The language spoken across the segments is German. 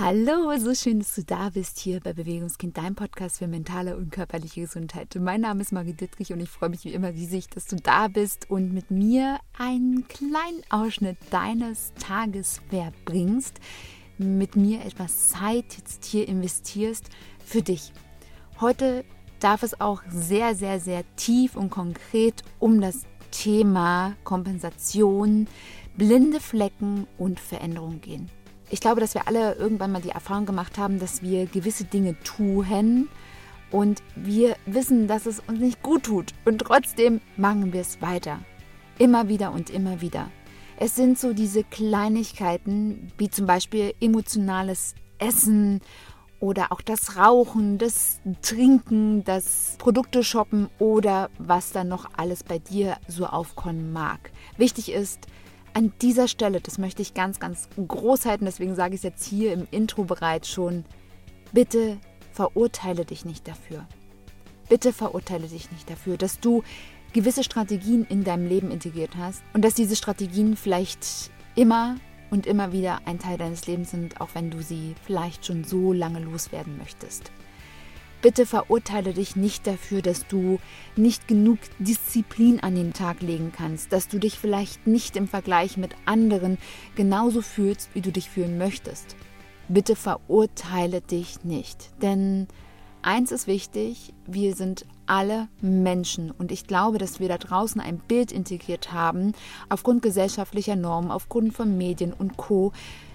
Hallo, so schön, dass du da bist hier bei Bewegungskind, dein Podcast für mentale und körperliche Gesundheit. Mein Name ist Marie Dittrich und ich freue mich wie immer riesig, dass du da bist und mit mir einen kleinen Ausschnitt deines Tages verbringst, mit mir etwas Zeit jetzt hier investierst für dich. Heute darf es auch sehr, sehr, sehr tief und konkret um das Thema Kompensation, blinde Flecken und Veränderung gehen. Ich glaube, dass wir alle irgendwann mal die Erfahrung gemacht haben, dass wir gewisse Dinge tun und wir wissen, dass es uns nicht gut tut und trotzdem machen wir es weiter. Immer wieder und immer wieder. Es sind so diese Kleinigkeiten, wie zum Beispiel emotionales Essen oder auch das Rauchen, das Trinken, das Produkte shoppen oder was dann noch alles bei dir so aufkommen mag. Wichtig ist, an dieser Stelle, das möchte ich ganz, ganz groß halten, deswegen sage ich es jetzt hier im Intro bereits schon, bitte verurteile dich nicht dafür. Bitte verurteile dich nicht dafür, dass du gewisse Strategien in deinem Leben integriert hast und dass diese Strategien vielleicht immer und immer wieder ein Teil deines Lebens sind, auch wenn du sie vielleicht schon so lange loswerden möchtest. Bitte verurteile dich nicht dafür, dass du nicht genug Disziplin an den Tag legen kannst, dass du dich vielleicht nicht im Vergleich mit anderen genauso fühlst, wie du dich fühlen möchtest. Bitte verurteile dich nicht, denn eins ist wichtig, wir sind alle Menschen und ich glaube, dass wir da draußen ein Bild integriert haben, aufgrund gesellschaftlicher Normen, aufgrund von Medien und Co.,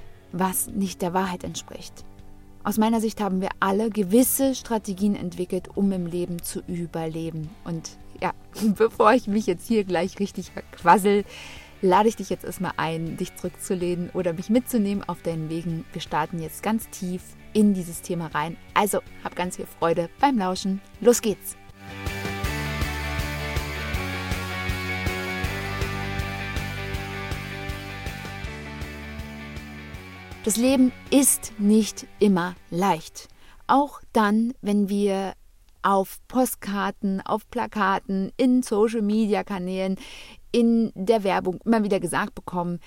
was nicht der Wahrheit entspricht. Aus meiner Sicht haben wir alle gewisse Strategien entwickelt, um im Leben zu überleben. Und ja, bevor ich mich jetzt hier gleich richtig verquassel, lade ich dich jetzt erstmal ein, dich zurückzulehnen oder mich mitzunehmen auf deinen Wegen. Wir starten jetzt ganz tief in dieses Thema rein. Also, hab ganz viel Freude beim Lauschen. Los geht's! Das Leben ist nicht immer leicht. Auch dann, wenn wir auf Postkarten, auf Plakaten, in Social-Media-Kanälen, in der Werbung immer wieder gesagt bekommen,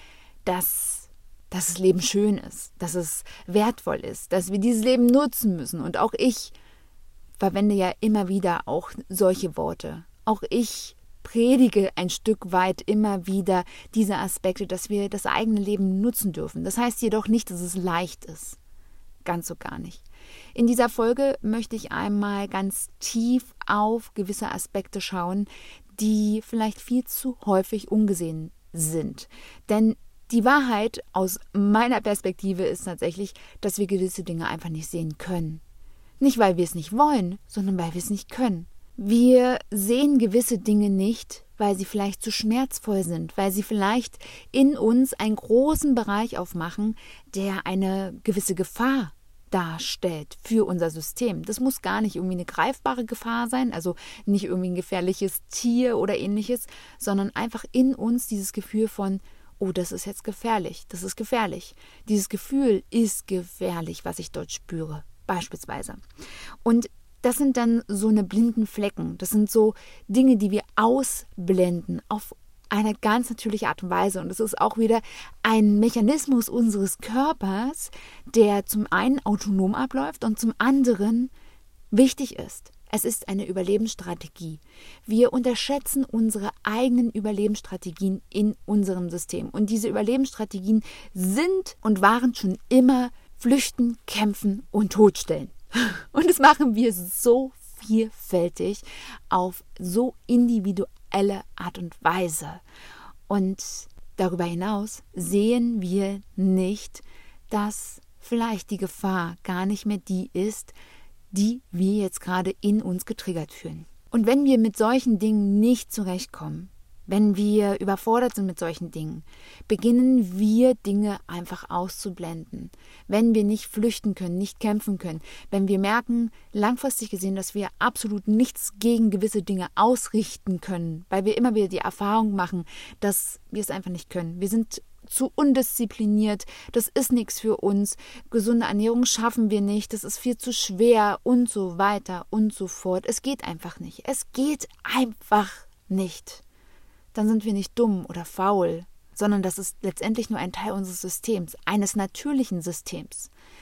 dass das Leben schön ist, dass es wertvoll ist, dass wir dieses Leben nutzen müssen. Und auch ich verwende ja immer wieder auch solche Worte. Auch ich predige ein Stück weit immer wieder diese Aspekte, dass wir das eigene Leben nutzen dürfen. Das heißt jedoch nicht, dass es leicht ist. Ganz so gar nicht. In dieser Folge möchte ich einmal ganz tief auf gewisse Aspekte schauen, die vielleicht viel zu häufig ungesehen sind. Denn die Wahrheit aus meiner Perspektive ist tatsächlich, dass wir gewisse Dinge einfach nicht sehen können. Nicht, weil wir es nicht wollen, sondern weil wir es nicht können. Wir sehen gewisse Dinge nicht, weil sie vielleicht zu schmerzvoll sind, weil sie vielleicht in uns einen großen Bereich aufmachen, der eine gewisse Gefahr darstellt für unser System. Das muss gar nicht irgendwie eine greifbare Gefahr sein, also nicht irgendwie ein gefährliches Tier oder ähnliches, sondern einfach in uns dieses Gefühl von, oh, das ist jetzt gefährlich, das ist gefährlich. Dieses Gefühl ist gefährlich, was ich dort spüre, beispielsweise. Und das sind dann so eine blinden Flecken. Das sind so Dinge, die wir ausblenden auf eine ganz natürliche Art und Weise. Und es ist auch wieder ein Mechanismus unseres Körpers, der zum einen autonom abläuft und zum anderen wichtig ist. Es ist eine Überlebensstrategie. Wir unterschätzen unsere eigenen Überlebensstrategien in unserem System. Und diese Überlebensstrategien sind und waren schon immer Flüchten, Kämpfen und Todstellen. Und das machen wir so vielfältig auf so individuelle Art und Weise. Und darüber hinaus sehen wir nicht, dass vielleicht die Gefahr gar nicht mehr die ist, die wir jetzt gerade in uns getriggert fühlen. Und wenn wir mit solchen Dingen nicht zurechtkommen, wenn wir überfordert sind mit solchen Dingen, beginnen wir Dinge einfach auszublenden. Wenn wir nicht flüchten können, nicht kämpfen können, wenn wir merken, langfristig gesehen, dass wir absolut nichts gegen gewisse Dinge ausrichten können, weil wir immer wieder die Erfahrung machen, dass wir es einfach nicht können. Wir sind zu undiszipliniert, das ist nichts für uns, gesunde Ernährung schaffen wir nicht, das ist viel zu schwer und so weiter und so fort. Es geht einfach nicht. Es geht einfach nicht. Dann sind wir nicht dumm oder faul, sondern das ist letztendlich nur ein Teil unseres Systems, eines natürlichen Systems.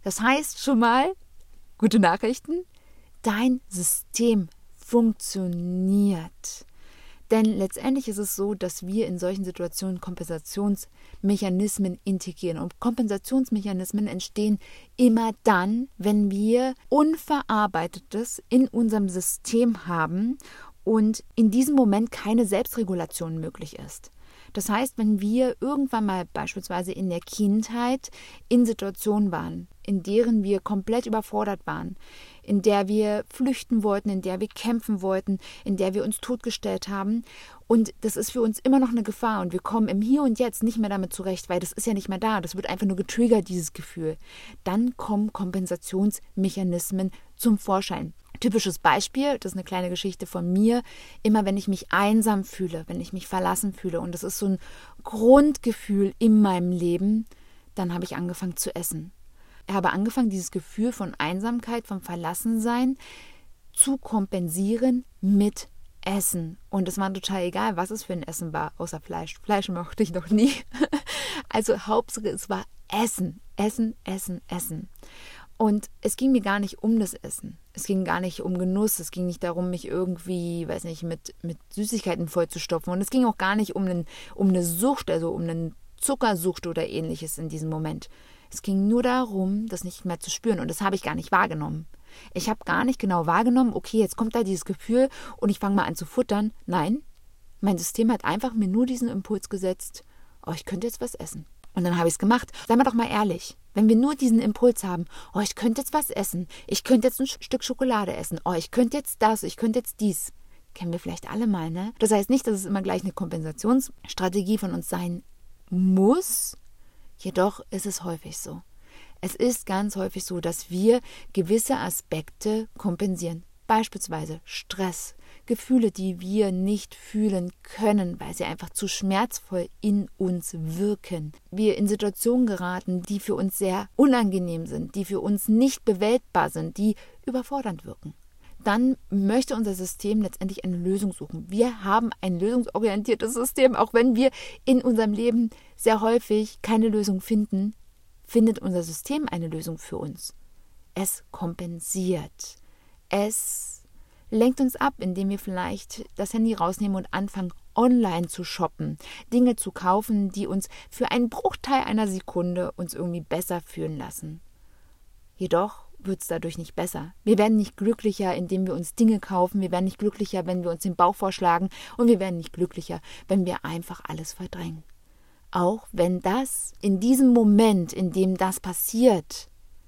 Das heißt schon mal, gute Nachrichten, dein System funktioniert. Denn letztendlich ist es so, dass wir in solchen Situationen Kompensationsmechanismen integrieren. Und Kompensationsmechanismen entstehen immer dann, wenn wir Unverarbeitetes in unserem System haben und in diesem Moment keine Selbstregulation möglich ist. Das heißt, wenn wir irgendwann mal beispielsweise in der Kindheit in Situationen waren, in deren wir komplett überfordert waren, in der wir flüchten wollten, in der wir kämpfen wollten, in der wir uns totgestellt haben, und das ist für uns immer noch eine Gefahr und wir kommen im Hier und Jetzt nicht mehr damit zurecht, weil das ist ja nicht mehr da, das wird einfach nur getriggert, dieses Gefühl. Dann kommen Kompensationsmechanismen zum Vorschein. Typisches Beispiel, das ist eine kleine Geschichte von mir, immer wenn ich mich einsam fühle, wenn ich mich verlassen fühle, und das ist so ein Grundgefühl in meinem Leben, dann habe ich angefangen zu essen. Ich habe angefangen, dieses Gefühl von Einsamkeit, vom Verlassensein zu kompensieren mit Essen. Und es war total egal, was es für ein Essen war, außer Fleisch. Fleisch mochte ich noch nie. Also Hauptsache, es war Essen, Essen, Essen, Essen. Und es ging mir gar nicht um das Essen. Es ging gar nicht um Genuss. Es ging nicht darum, mich irgendwie, weiß nicht, mit Süßigkeiten vollzustopfen. Und es ging auch gar nicht um eine Sucht, also um eine Zuckersucht oder ähnliches in diesem Moment. Es ging nur darum, das nicht mehr zu spüren. Und das habe ich gar nicht wahrgenommen. Ich habe gar nicht genau wahrgenommen, okay, jetzt kommt da dieses Gefühl und ich fange mal an zu futtern. Nein, mein System hat einfach mir nur diesen Impuls gesetzt, oh, ich könnte jetzt was essen. Und dann habe ich es gemacht. Seien wir doch mal ehrlich, wenn wir nur diesen Impuls haben, oh, ich könnte jetzt was essen, ich könnte jetzt ein Stück Schokolade essen, oh, ich könnte jetzt das, ich könnte jetzt dies. Kennen wir vielleicht alle mal, ne? Das heißt nicht, dass es immer gleich eine Kompensationsstrategie von uns sein muss, jedoch ist es häufig so. Es ist ganz häufig so, dass wir gewisse Aspekte kompensieren. Beispielsweise Stress, Gefühle, die wir nicht fühlen können, weil sie einfach zu schmerzvoll in uns wirken. Wir in Situationen geraten, die für uns sehr unangenehm sind, die für uns nicht bewältbar sind, die überfordernd wirken. Dann möchte unser System letztendlich eine Lösung suchen. Wir haben ein lösungsorientiertes System, auch wenn wir in unserem Leben sehr häufig keine Lösung finden, findet unser System eine Lösung für uns. Es kompensiert. Es lenkt uns ab, indem wir vielleicht das Handy rausnehmen und anfangen, online zu shoppen, Dinge zu kaufen, die uns für einen Bruchteil einer Sekunde uns irgendwie besser fühlen lassen. Jedoch wird es dadurch nicht besser. Wir werden nicht glücklicher, indem wir uns Dinge kaufen. Wir werden nicht glücklicher, wenn wir uns den Bauch vorschlagen. Und wir werden nicht glücklicher, wenn wir einfach alles verdrängen. Auch wenn das in diesem Moment, in dem das passiert,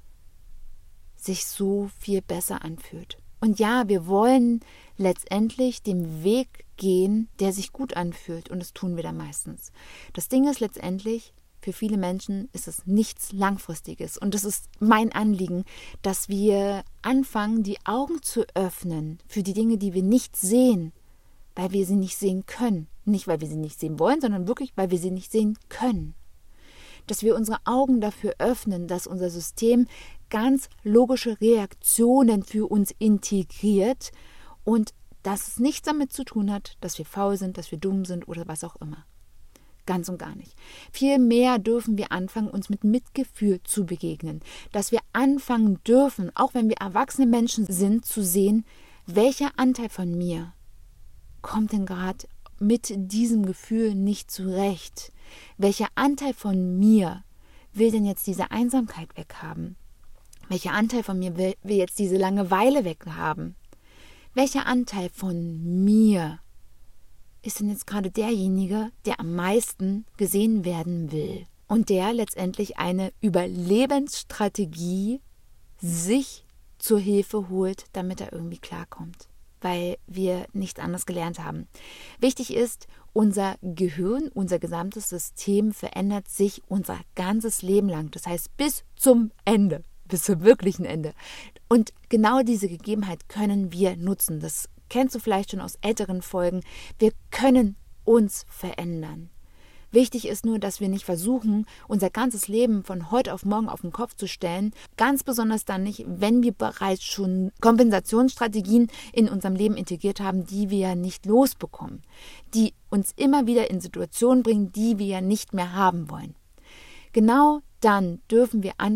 sich so viel besser anfühlt. Und ja, wir wollen letztendlich den Weg gehen, der sich gut anfühlt. Und das tun wir dann meistens. Das Ding ist letztendlich, für viele Menschen ist es nichts Langfristiges. Und das ist mein Anliegen, dass wir anfangen, die Augen zu öffnen für die Dinge, die wir nicht sehen, weil wir sie nicht sehen können. Nicht, weil wir sie nicht sehen wollen, sondern wirklich, weil wir sie nicht sehen können. Dass wir unsere Augen dafür öffnen, dass unser System ganz logische Reaktionen für uns integriert und dass es nichts damit zu tun hat, dass wir faul sind, dass wir dumm sind oder was auch immer. Ganz und gar nicht. Vielmehr dürfen wir anfangen, uns mit Mitgefühl zu begegnen. Dass wir anfangen dürfen, auch wenn wir erwachsene Menschen sind, zu sehen, welcher Anteil von mir kommt denn gerade mit diesem Gefühl nicht zurecht? Welcher Anteil von mir will denn jetzt diese Einsamkeit weghaben? Welcher Anteil von mir will jetzt diese Langeweile weghaben? Welcher Anteil von mir ist denn jetzt gerade derjenige, der am meisten gesehen werden will und der letztendlich eine Überlebensstrategie sich zur Hilfe holt, damit er irgendwie klarkommt, weil wir nichts anderes gelernt haben. Wichtig ist, unser Gehirn, unser gesamtes System verändert sich unser ganzes Leben lang. Das heißt, bis zum Ende, bis zum wirklichen Ende. Und genau diese Gegebenheit können wir nutzen. Das kennst du vielleicht schon aus älteren Folgen. Wir können uns verändern. Wichtig ist nur, dass wir nicht versuchen, unser ganzes Leben von heute auf morgen auf den Kopf zu stellen. Ganz besonders dann nicht, wenn wir bereits schon Kompensationsstrategien in unserem Leben integriert haben, die wir ja nicht losbekommen. Die uns immer wieder in Situationen bringen, die wir ja nicht mehr haben wollen. Genau dann dürfen wir anfangen,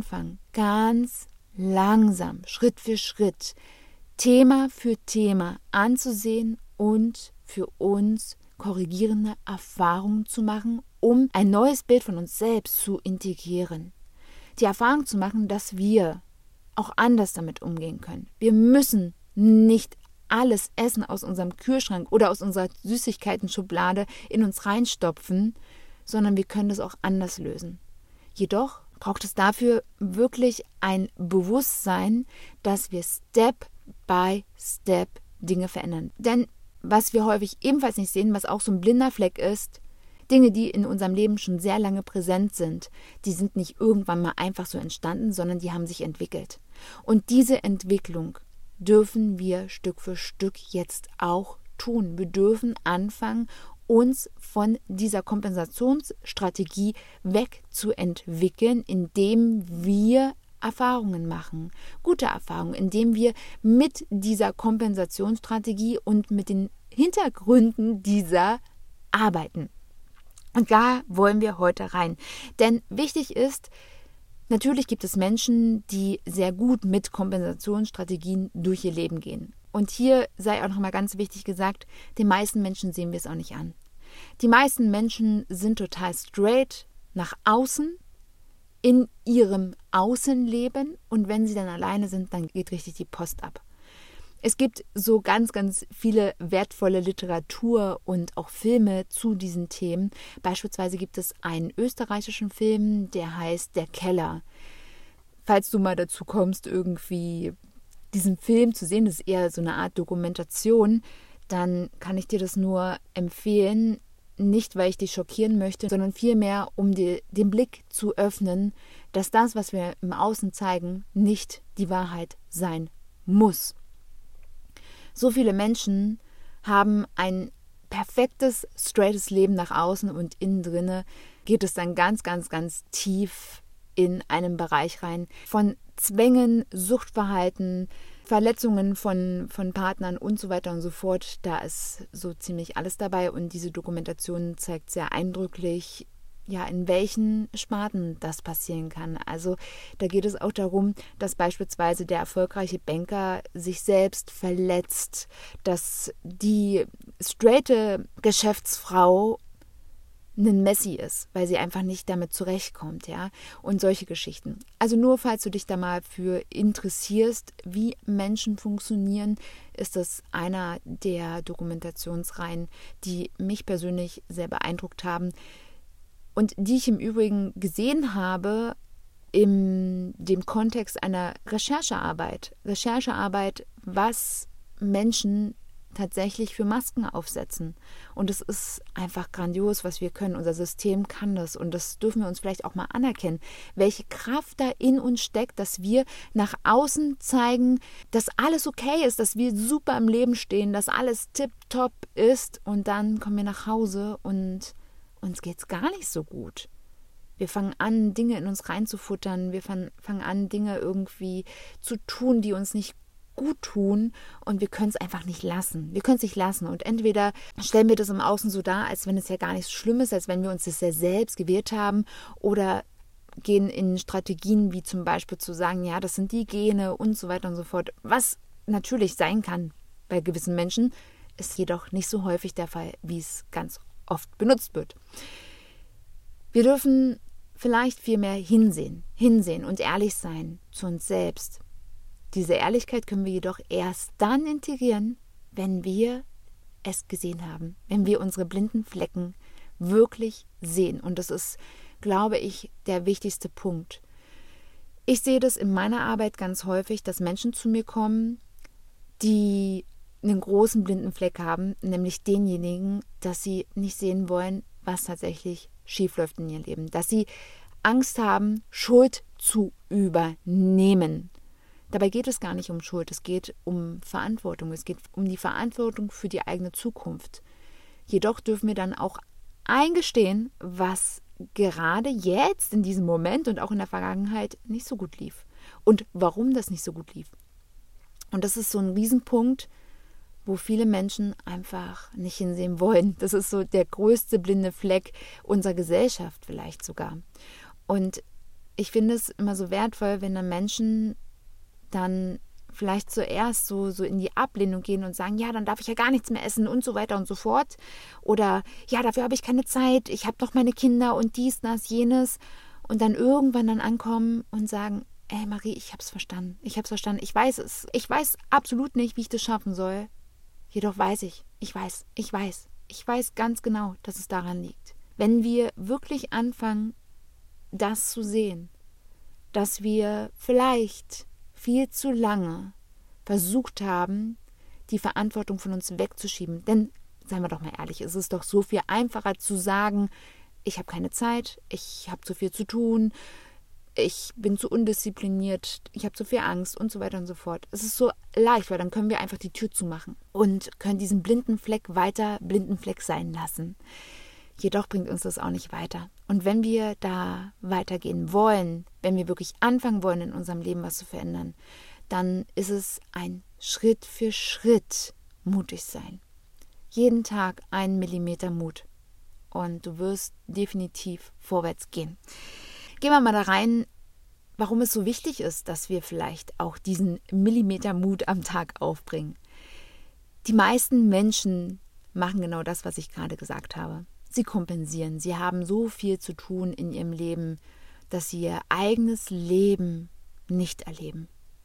ganz langsam, Schritt für Schritt, Thema für Thema anzusehen und für uns korrigierende Erfahrungen zu machen, um ein neues Bild von uns selbst zu integrieren. Die Erfahrung zu machen, dass wir auch anders damit umgehen können. Wir müssen nicht alles Essen aus unserem Kühlschrank oder aus unserer Süßigkeiten-Schublade in uns reinstopfen, sondern wir können das auch anders lösen. Jedoch braucht es dafür wirklich ein Bewusstsein, dass wir Step by Step Dinge verändern. Denn was wir häufig ebenfalls nicht sehen, was auch so ein blinder Fleck ist, Dinge, die in unserem Leben schon sehr lange präsent sind, die sind nicht irgendwann mal einfach so entstanden, sondern die haben sich entwickelt. Und diese Entwicklung dürfen wir Stück für Stück jetzt auch tun. Wir dürfen anfangen, uns von dieser Kompensationsstrategie wegzuentwickeln, indem wir Erfahrungen machen, gute Erfahrungen, indem wir mit dieser Kompensationsstrategie und mit den Hintergründen dieser arbeiten. Und da wollen wir heute rein. Denn wichtig ist, natürlich gibt es Menschen, die sehr gut mit Kompensationsstrategien durch ihr Leben gehen. Und hier sei auch nochmal ganz wichtig gesagt, den meisten Menschen sehen wir es auch nicht an. Die meisten Menschen sind total straight nach außen, in ihrem Außenleben, und wenn sie dann alleine sind, dann geht richtig die Post ab. Es gibt so ganz, ganz viele wertvolle Literatur und auch Filme zu diesen Themen. Beispielsweise gibt es einen österreichischen Film, der heißt Der Keller. Falls du mal dazu kommst, irgendwie diesen Film zu sehen, das ist eher so eine Art Dokumentation, dann kann ich dir das nur empfehlen. Nicht, weil ich dich schockieren möchte, sondern vielmehr, um dir den Blick zu öffnen, dass das, was wir im Außen zeigen, nicht die Wahrheit sein muss. So viele Menschen haben ein perfektes, straightes Leben nach außen und innen drinne geht es dann ganz, ganz, ganz tief in einen Bereich rein von Zwängen, Suchtverhalten, Verletzungen von Partnern und so weiter und so fort. Da ist so ziemlich alles dabei und diese Dokumentation zeigt sehr eindrücklich, ja, in welchen Sparten das passieren kann. Also da geht es auch darum, dass beispielsweise der erfolgreiche Banker sich selbst verletzt, dass die straighte Geschäftsfrau ein Messi ist, weil sie einfach nicht damit zurechtkommt, ja, und solche Geschichten. Also nur, falls du dich da mal für interessierst, wie Menschen funktionieren, ist das einer der Dokumentationsreihen, die mich persönlich sehr beeindruckt haben und die ich im Übrigen gesehen habe in dem Kontext einer Recherchearbeit, was Menschen tatsächlich für Masken aufsetzen. Und es ist einfach grandios, was wir können. Unser System kann das und das dürfen wir uns vielleicht auch mal anerkennen, welche Kraft da in uns steckt, dass wir nach außen zeigen, dass alles okay ist, dass wir super im Leben stehen, dass alles tipptopp ist und dann kommen wir nach Hause und uns geht's gar nicht so gut. Wir fangen an, Dinge in uns reinzufuttern, wir fangen an, Dinge irgendwie zu tun, die uns nicht gut tun und wir können es einfach nicht lassen. Wir können es nicht lassen und entweder stellen wir das im Außen so dar, als wenn es ja gar nichts schlimm ist, als wenn wir uns das ja selbst gewählt haben oder gehen in Strategien wie zum Beispiel zu sagen, ja, das sind die Gene und so weiter und so fort, was natürlich sein kann bei gewissen Menschen, ist jedoch nicht so häufig der Fall, wie es ganz oft benutzt wird. Wir dürfen vielleicht viel mehr hinsehen und ehrlich sein zu uns selbst. Diese Ehrlichkeit können wir jedoch erst dann integrieren, wenn wir es gesehen haben, wenn wir unsere blinden Flecken wirklich sehen. Und das ist, glaube ich, der wichtigste Punkt. Ich sehe das in meiner Arbeit ganz häufig, dass Menschen zu mir kommen, die einen großen blinden Fleck haben, nämlich denjenigen, dass sie nicht sehen wollen, was tatsächlich schiefläuft in ihrem Leben. Dass sie Angst haben, Schuld zu übernehmen. Dabei geht es gar nicht um Schuld, es geht um Verantwortung, es geht um die Verantwortung für die eigene Zukunft. Jedoch dürfen wir dann auch eingestehen, was gerade jetzt in diesem Moment und auch in der Vergangenheit nicht so gut lief und warum das nicht so gut lief. Und das ist so ein Riesenpunkt, wo viele Menschen einfach nicht hinsehen wollen. Das ist so der größte blinde Fleck unserer Gesellschaft vielleicht sogar. Und ich finde es immer so wertvoll, wenn dann Menschen dann vielleicht zuerst so in die Ablehnung gehen und sagen, ja, dann darf ich ja gar nichts mehr essen und so weiter und so fort. Oder ja, dafür habe ich keine Zeit, ich habe doch meine Kinder und dies, das, jenes. Und dann irgendwann dann ankommen und sagen, ey Marie, ich habe es verstanden, ich weiß es. Ich weiß absolut nicht, wie ich das schaffen soll. Jedoch weiß ich weiß ganz genau, dass es daran liegt. Wenn wir wirklich anfangen, das zu sehen, dass wir vielleicht viel zu lange versucht haben, die Verantwortung von uns wegzuschieben. Denn, seien wir doch mal ehrlich, es ist doch so viel einfacher zu sagen, ich habe keine Zeit, ich habe zu viel zu tun, ich bin zu undiszipliniert, ich habe zu viel Angst und so weiter und so fort. Es ist so leicht, weil dann können wir einfach die Tür zumachen und können diesen blinden Fleck weiter blinden Fleck sein lassen. Jedoch bringt uns das auch nicht weiter. Und wenn wir da weitergehen wollen, wenn wir wirklich anfangen wollen, in unserem Leben was zu verändern, dann ist es ein Schritt für Schritt mutig sein. Jeden Tag 1 Millimeter Mut. Und du wirst definitiv vorwärts gehen. Gehen wir mal da rein, warum es so wichtig ist, dass wir vielleicht auch diesen Millimeter Mut am Tag aufbringen. Die meisten Menschen machen genau das, was ich gerade gesagt habe. Sie kompensieren. Sie haben so viel zu tun in ihrem Leben, dass sie ihr eigenes Leben nicht erleben.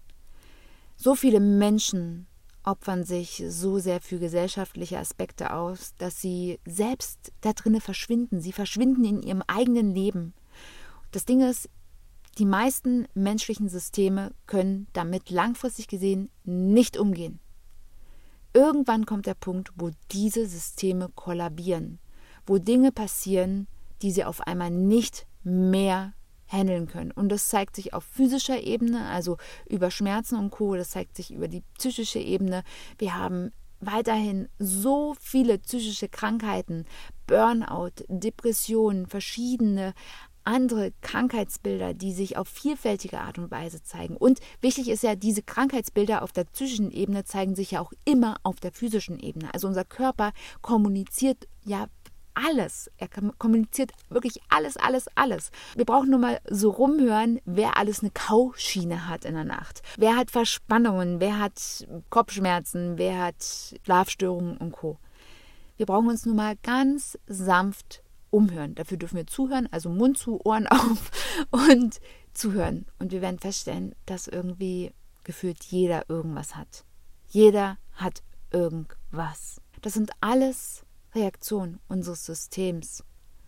So viele Menschen opfern sich so sehr für gesellschaftliche Aspekte aus, dass sie selbst da drinnen verschwinden. Sie verschwinden in ihrem eigenen Leben. Das Ding ist, die meisten menschlichen Systeme können damit langfristig gesehen nicht umgehen. Irgendwann kommt der Punkt, wo diese Systeme kollabieren, wo Dinge passieren, die sie auf einmal nicht mehr handeln können. Und das zeigt sich auf physischer Ebene, also über Schmerzen und Co., das zeigt sich über die psychische Ebene. Wir haben weiterhin so viele psychische Krankheiten, Burnout, Depressionen, verschiedene andere Krankheitsbilder, die sich auf vielfältige Art und Weise zeigen. Und wichtig ist ja, diese Krankheitsbilder auf der psychischen Ebene zeigen sich ja auch immer auf der physischen Ebene. Also unser Körper kommuniziert ja alles. Er kommuniziert wirklich alles. Wir brauchen nur mal so rumhören, wer alles eine Kauschiene hat in der Nacht. Wer hat Verspannungen, wer hat Kopfschmerzen, wer hat Schlafstörungen und Co. Wir brauchen uns nur mal ganz sanft umhören. Dafür dürfen wir zuhören, also Mund zu, Ohren auf und zuhören. Und wir werden feststellen, dass irgendwie gefühlt jeder irgendwas hat. Jeder hat irgendwas. Das sind alles Reaktionen unseres Systems.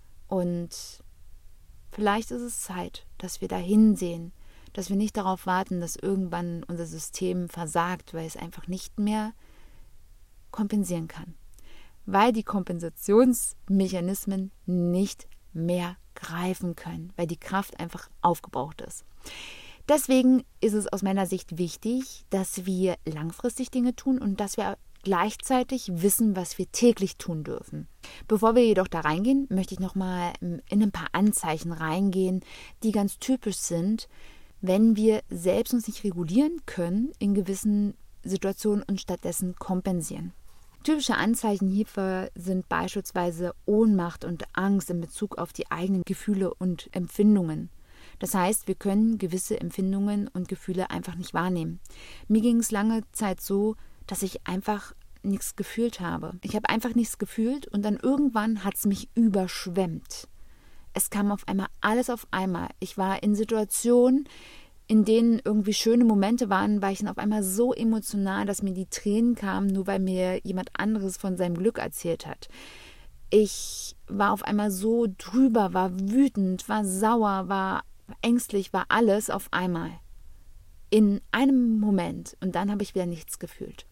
Und vielleicht ist es Zeit, dass wir da hinsehen, dass wir nicht darauf warten, dass irgendwann unser System versagt, weil es einfach nicht mehr kompensieren kann. Weil die Kompensationsmechanismen nicht mehr greifen können, weil die Kraft einfach aufgebraucht ist. Deswegen ist es aus meiner Sicht wichtig, dass wir langfristig Dinge tun und dass wir gleichzeitig wissen, was wir täglich tun dürfen. Bevor wir jedoch da reingehen, möchte ich nochmal in ein paar Anzeichen reingehen, die ganz typisch sind, wenn wir selbst uns nicht regulieren können in gewissen Situationen und stattdessen kompensieren. Typische Anzeichen hierfür sind beispielsweise Ohnmacht und Angst in Bezug auf die eigenen Gefühle und Empfindungen. Das heißt, wir können gewisse Empfindungen und Gefühle einfach nicht wahrnehmen. Mir ging es lange Zeit so, dass ich einfach nichts gefühlt habe. Ich habe einfach nichts gefühlt und dann irgendwann hat es mich überschwemmt. Es kam auf einmal alles auf einmal. Ich war in Situationen, in denen irgendwie schöne Momente waren, war ich dann auf einmal so emotional, dass mir die Tränen kamen, nur weil mir jemand anderes von seinem Glück erzählt hat. Ich war auf einmal so drüber, war wütend, war sauer, war ängstlich, war alles auf einmal. In einem Moment. Und dann habe ich wieder nichts gefühlt.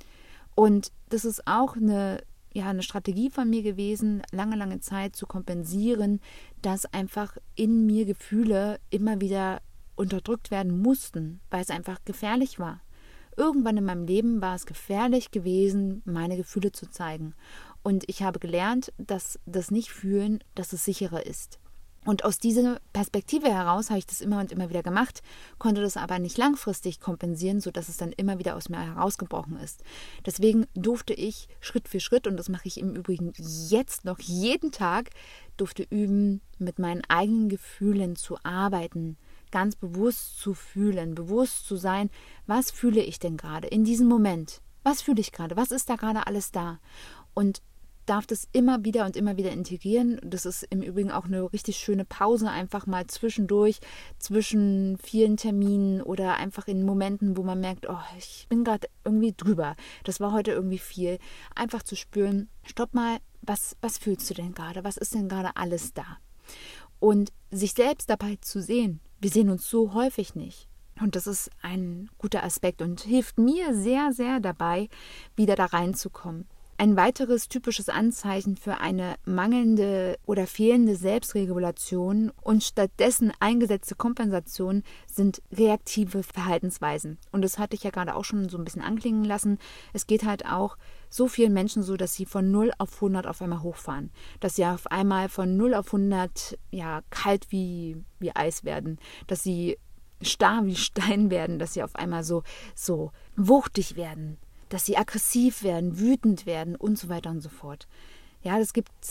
Und das ist auch eine Strategie von mir gewesen, lange Zeit zu kompensieren, dass einfach in mir Gefühle immer wieder unterdrückt werden mussten, weil es einfach gefährlich war. Irgendwann in meinem Leben war es gefährlich gewesen, meine Gefühle zu zeigen. Und ich habe gelernt, dass das Nicht-Fühlen, dass es sicherer ist. Und aus dieser Perspektive heraus habe ich das immer und immer wieder gemacht, konnte das aber nicht langfristig kompensieren, sodass es dann immer wieder aus mir herausgebrochen ist. Deswegen durfte ich Schritt für Schritt, und das mache ich im Übrigen jetzt noch jeden Tag, durfte üben, mit meinen eigenen Gefühlen zu arbeiten, ganz bewusst zu fühlen, bewusst zu sein, was fühle ich denn gerade in diesem Moment? Was fühle ich gerade? Was ist da gerade alles da? Und darf das immer wieder und immer wieder integrieren. Das ist im Übrigen auch eine richtig schöne Pause, einfach mal zwischendurch, zwischen vielen Terminen oder einfach in Momenten, wo man merkt, oh, ich bin gerade irgendwie drüber. Das war heute irgendwie viel. Einfach zu spüren, stopp mal, was fühlst du denn gerade? Was ist denn gerade alles da? Und sich selbst dabei zu sehen. Wir sehen uns so häufig nicht. Und das ist ein guter Aspekt und hilft mir sehr, sehr dabei, wieder da reinzukommen. Ein weiteres typisches Anzeichen für eine mangelnde oder fehlende Selbstregulation und stattdessen eingesetzte Kompensation sind reaktive Verhaltensweisen. Und das hatte ich ja gerade auch schon so ein bisschen anklingen lassen. Es geht halt auch so vielen Menschen so, dass sie von 0 auf 100 auf einmal hochfahren. Dass sie auf einmal von 0 auf 100 kalt wie Eis werden. Dass sie starr wie Stein werden. Dass sie auf einmal so wuchtig werden. Dass sie aggressiv werden, wütend werden und so weiter und so fort. Ja, es gibt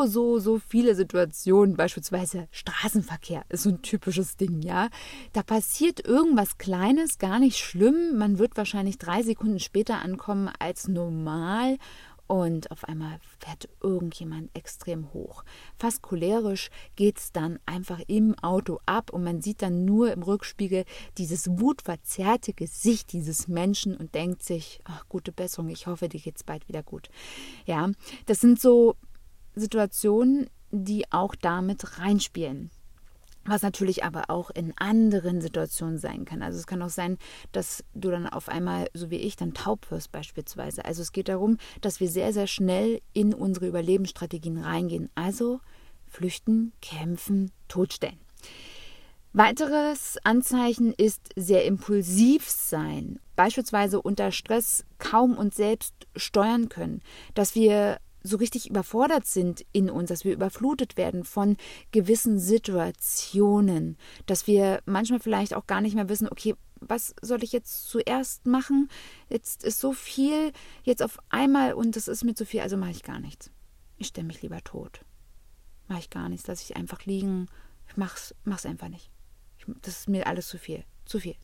so viele Situationen, beispielsweise Straßenverkehr ist so ein typisches Ding, ja. Da passiert irgendwas Kleines, gar nicht schlimm. Man wird wahrscheinlich 3 Sekunden später ankommen als normal. Und auf einmal fährt irgendjemand extrem hoch. Fast cholerisch geht es dann einfach im Auto ab und man sieht dann nur im Rückspiegel dieses wutverzerrte Gesicht dieses Menschen und denkt sich, ach, gute Besserung, ich hoffe, dir geht's bald wieder gut. Ja, das sind so Situationen, die auch damit reinspielen. Was natürlich aber auch in anderen Situationen sein kann. Also es kann auch sein, dass du dann auf einmal, so wie ich, dann taub wirst beispielsweise. Also es geht darum, dass wir sehr, sehr schnell in unsere Überlebensstrategien reingehen. Also flüchten, kämpfen, totstellen. Weiteres Anzeichen ist sehr impulsiv sein. Beispielsweise unter Stress kaum uns selbst steuern können. Dass wir so richtig überfordert sind in uns, dass wir überflutet werden von gewissen Situationen, dass wir manchmal vielleicht auch gar nicht mehr wissen, okay, was soll ich jetzt zuerst machen? Jetzt ist so viel jetzt auf einmal und das ist mir zu viel, also mache ich gar nichts. Ich stelle mich lieber tot. Mache ich gar nichts, lasse ich einfach liegen. Ich mach's einfach nicht. Das ist mir alles zu viel. Zu viel.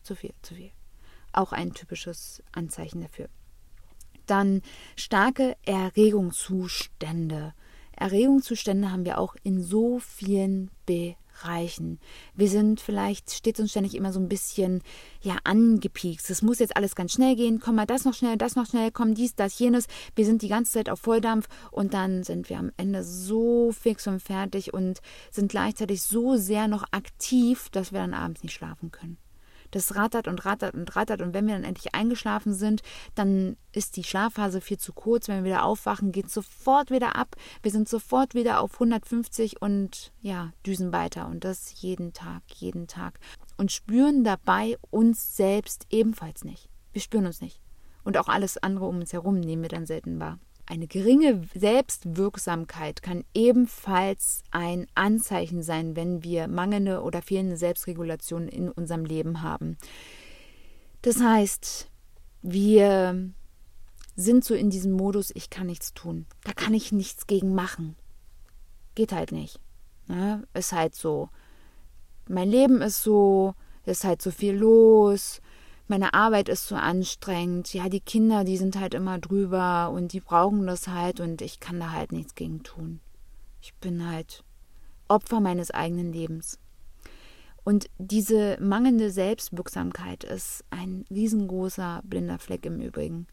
Auch ein typisches Anzeichen dafür. Dann starke Erregungszustände. Erregungszustände haben wir auch in so vielen Bereichen. Wir sind vielleicht, steht uns ständig immer so ein bisschen angepiekst. Es muss jetzt alles ganz schnell gehen. Komm mal, das noch schnell, komm dies, das, jenes. Wir sind die ganze Zeit auf Volldampf und dann sind wir am Ende so fix und fertig und sind gleichzeitig so sehr noch aktiv, dass wir dann abends nicht schlafen können. Das rattert und wenn wir dann endlich eingeschlafen sind, dann ist die Schlafphase viel zu kurz. Wenn wir wieder aufwachen, geht es sofort wieder ab. Wir sind sofort wieder auf 150 und düsen weiter und das jeden Tag und spüren dabei uns selbst ebenfalls nicht. Wir spüren uns nicht und auch alles andere um uns herum nehmen wir dann selten wahr. Eine geringe Selbstwirksamkeit kann ebenfalls ein Anzeichen sein, wenn wir mangelnde oder fehlende Selbstregulation in unserem Leben haben. Das heißt, wir sind so in diesem Modus, ich kann nichts tun. Da kann ich nichts gegen machen. Geht halt nicht. Ja, ist halt so. Mein Leben ist so, ist halt so viel los. Meine Arbeit ist so anstrengend. Ja, die Kinder, die sind halt immer drüber und die brauchen das halt und ich kann da halt nichts gegen tun. Ich bin halt Opfer meines eigenen Lebens. Und diese mangelnde Selbstwirksamkeit ist ein riesengroßer blinder Fleck im Übrigen.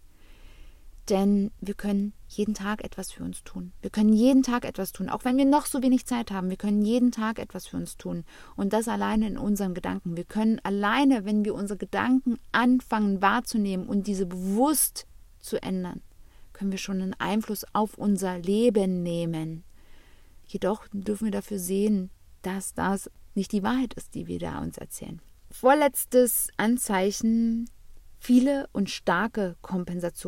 Denn wir können jeden Tag etwas für uns tun. Wir können jeden Tag etwas tun, auch wenn wir noch so wenig Zeit haben. Wir können jeden Tag etwas für uns tun. Und das alleine in unseren Gedanken. Wir können alleine, wenn wir unsere Gedanken anfangen wahrzunehmen und diese bewusst zu ändern, können wir schon einen Einfluss auf unser Leben nehmen. Jedoch dürfen wir dafür sehen, dass das nicht die Wahrheit ist, die wir da uns erzählen. Vorletztes Anzeichen: viele und starke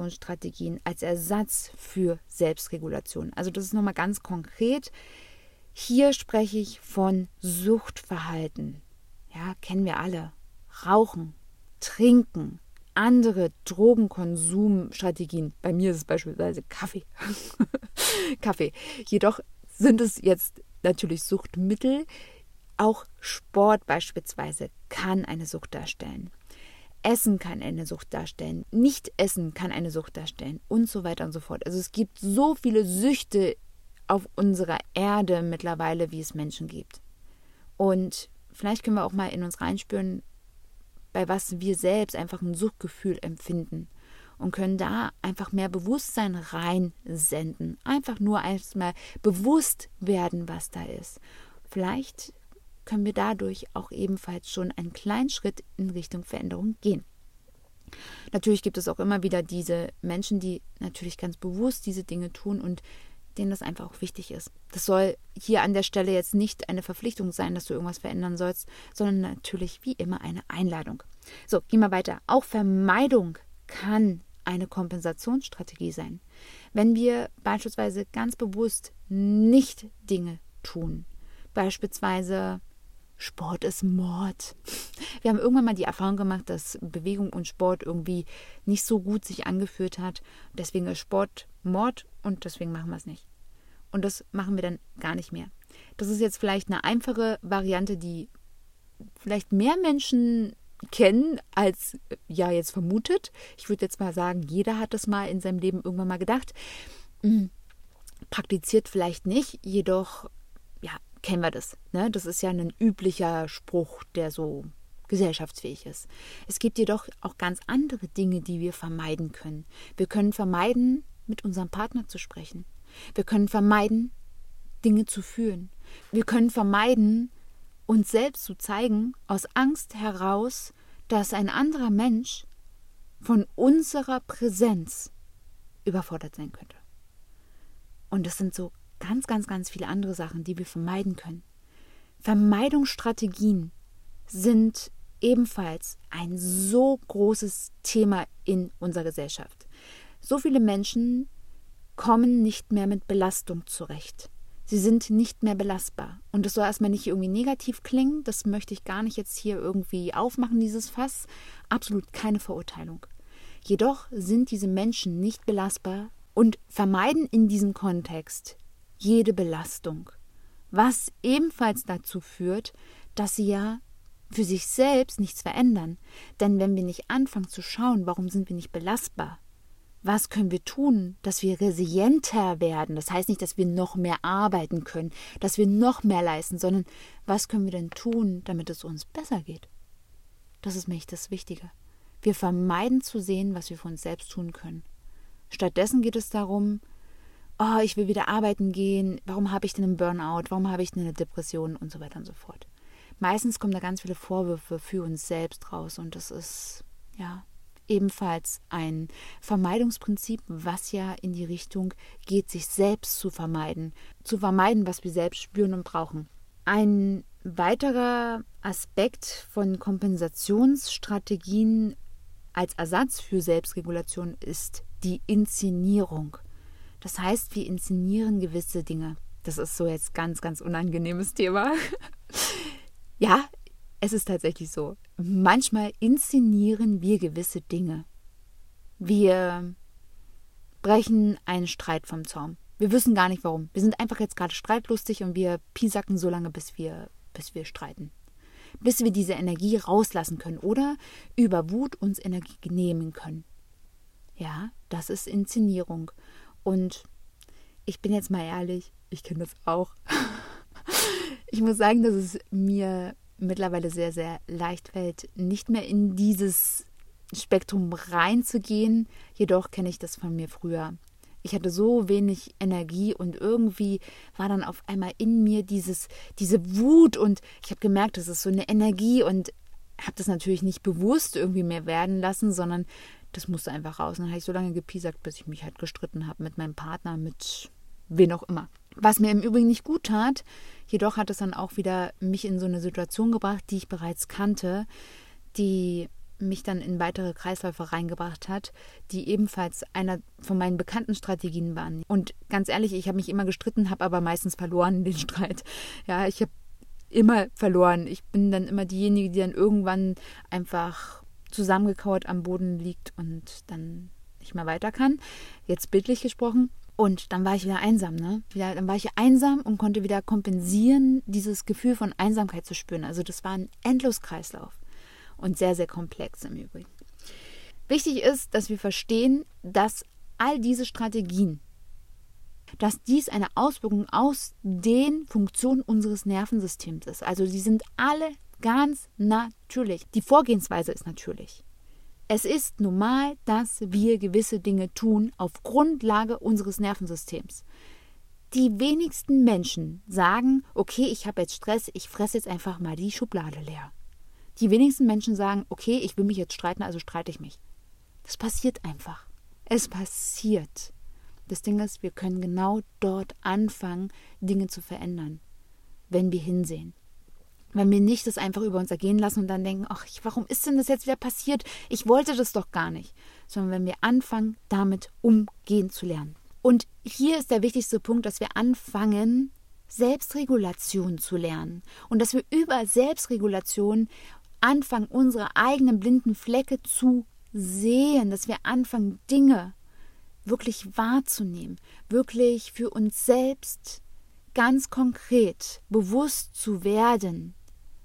Kompensationsstrategien als Ersatz für Selbstregulation. Also das ist nochmal ganz konkret. Hier spreche ich von Suchtverhalten. Ja, kennen wir alle. Rauchen, Trinken, andere Drogenkonsumstrategien. Bei mir ist es beispielsweise Kaffee. Kaffee. Jedoch sind es jetzt natürlich Suchtmittel. Auch Sport beispielsweise kann eine Sucht darstellen. Essen kann eine Sucht darstellen. Nicht-Essen kann eine Sucht darstellen und so weiter und so fort. Also es gibt so viele Süchte auf unserer Erde mittlerweile, wie es Menschen gibt. Und vielleicht können wir auch mal in uns reinspüren, bei was wir selbst einfach ein Suchtgefühl empfinden und können da einfach mehr Bewusstsein reinsenden. Einfach nur erstmal bewusst werden, was da ist. Vielleicht können wir dadurch auch ebenfalls schon einen kleinen Schritt in Richtung Veränderung gehen. Natürlich gibt es auch immer wieder diese Menschen, die natürlich ganz bewusst diese Dinge tun und denen das einfach auch wichtig ist. Das soll hier an der Stelle jetzt nicht eine Verpflichtung sein, dass du irgendwas verändern sollst, sondern natürlich wie immer eine Einladung. So, gehen wir weiter. Auch Vermeidung kann eine Kompensationsstrategie sein. Wenn wir beispielsweise ganz bewusst nicht Dinge tun, beispielsweise Sport ist Mord. Wir haben irgendwann mal die Erfahrung gemacht, dass Bewegung und Sport irgendwie nicht so gut sich angefühlt hat. Deswegen ist Sport Mord und deswegen machen wir es nicht. Und das machen wir dann gar nicht mehr. Das ist jetzt vielleicht eine einfache Variante, die vielleicht mehr Menschen kennen, als ja jetzt vermutet. Ich würde jetzt mal sagen, jeder hat das mal in seinem Leben irgendwann mal gedacht. Praktiziert vielleicht nicht, jedoch ja, kennen wir das. Ne? Das ist ja ein üblicher Spruch, der so gesellschaftsfähig ist. Es gibt jedoch auch ganz andere Dinge, die wir vermeiden können. Wir können vermeiden, mit unserem Partner zu sprechen. Wir können vermeiden, Dinge zu fühlen. Wir können vermeiden, uns selbst zu zeigen, aus Angst heraus, dass ein anderer Mensch von unserer Präsenz überfordert sein könnte. Und das sind so ganz, ganz, ganz viele andere Sachen, die wir vermeiden können. Vermeidungsstrategien sind ebenfalls ein so großes Thema in unserer Gesellschaft. So viele Menschen kommen nicht mehr mit Belastung zurecht. Sie sind nicht mehr belastbar. Und das soll erstmal nicht irgendwie negativ klingen. Das möchte ich gar nicht jetzt hier irgendwie aufmachen, dieses Fass. Absolut keine Verurteilung. Jedoch sind diese Menschen nicht belastbar und vermeiden in diesem Kontext jede Belastung. Was ebenfalls dazu führt, dass sie ja für sich selbst nichts verändern. Denn wenn wir nicht anfangen zu schauen, warum sind wir nicht belastbar? Was können wir tun, dass wir resilienter werden? Das heißt nicht, dass wir noch mehr arbeiten können, dass wir noch mehr leisten, sondern was können wir denn tun, damit es uns besser geht? Das ist nämlich das Wichtige. Wir vermeiden zu sehen, was wir für uns selbst tun können. Stattdessen geht es darum, ich will wieder arbeiten gehen, warum habe ich denn einen Burnout, warum habe ich denn eine Depression und so weiter und so fort. Meistens kommen da ganz viele Vorwürfe für uns selbst raus und das ist ja ebenfalls ein Vermeidungsprinzip, was ja in die Richtung geht, sich selbst zu vermeiden, was wir selbst spüren und brauchen. Ein weiterer Aspekt von Kompensationsstrategien als Ersatz für Selbstregulation ist die Inszenierung. Das heißt, wir inszenieren gewisse Dinge. Das ist so jetzt ganz, ganz unangenehmes Thema. Ja, es ist tatsächlich so. Manchmal inszenieren wir gewisse Dinge. Wir brechen einen Streit vom Zaum. Wir wissen gar nicht warum. Wir sind einfach jetzt gerade streitlustig und wir piesacken so lange, bis wir streiten. Bis wir diese Energie rauslassen können oder über Wut uns Energie nehmen können. Ja, das ist Inszenierung. Und ich bin jetzt mal ehrlich, ich kenne das auch. Ich muss sagen, dass es mir mittlerweile sehr, sehr leicht fällt, nicht mehr in dieses Spektrum reinzugehen. Jedoch kenne ich das von mir früher. Ich hatte so wenig Energie und irgendwie war dann auf einmal in mir diese Wut und ich habe gemerkt, das ist so eine Energie und habe das natürlich nicht bewusst irgendwie mehr werden lassen, sondern das musste einfach raus. Und dann habe ich so lange gepiesackt, bis ich mich halt gestritten habe mit meinem Partner, mit wen auch immer. Was mir im Übrigen nicht gut tat, jedoch hat es dann auch wieder mich in so eine Situation gebracht, die ich bereits kannte, die mich dann in weitere Kreisläufe reingebracht hat, die ebenfalls einer von meinen bekannten Strategien waren. Und ganz ehrlich, ich habe mich immer gestritten, habe aber meistens verloren in den Streit. Ja, ich habe immer verloren. Ich bin dann immer diejenige, die dann irgendwann einfach zusammengekauert am Boden liegt und dann nicht mehr weiter kann. Jetzt bildlich gesprochen. Und dann war ich wieder einsam, ne? Dann war ich einsam und konnte wieder kompensieren, dieses Gefühl von Einsamkeit zu spüren. Also das war ein Endloskreislauf und sehr, sehr komplex im Übrigen. Wichtig ist, dass wir verstehen, dass all diese Strategien, dass dies eine Auswirkung aus den Funktionen unseres Nervensystems ist. Also die sind alle ganz natürlich. Die Vorgehensweise ist natürlich. Es ist normal, dass wir gewisse Dinge tun auf Grundlage unseres Nervensystems. Die wenigsten Menschen sagen, okay, ich habe jetzt Stress, ich fresse jetzt einfach mal die Schublade leer. Die wenigsten Menschen sagen, okay, ich will mich jetzt streiten, also streite ich mich. Das passiert einfach. Es passiert. Das Ding ist, wir können genau dort anfangen, Dinge zu verändern, wenn wir hinsehen. Wenn wir nicht das einfach über uns ergehen lassen und dann denken, ach, warum ist denn das jetzt wieder passiert? Ich wollte das doch gar nicht. Sondern wenn wir anfangen, damit umgehen zu lernen. Und hier ist der wichtigste Punkt, dass wir anfangen, Selbstregulation zu lernen. Und dass wir über Selbstregulation anfangen, unsere eigenen blinden Flecke zu sehen. Dass wir anfangen, Dinge wirklich wahrzunehmen. Wirklich für uns selbst ganz konkret bewusst zu werden,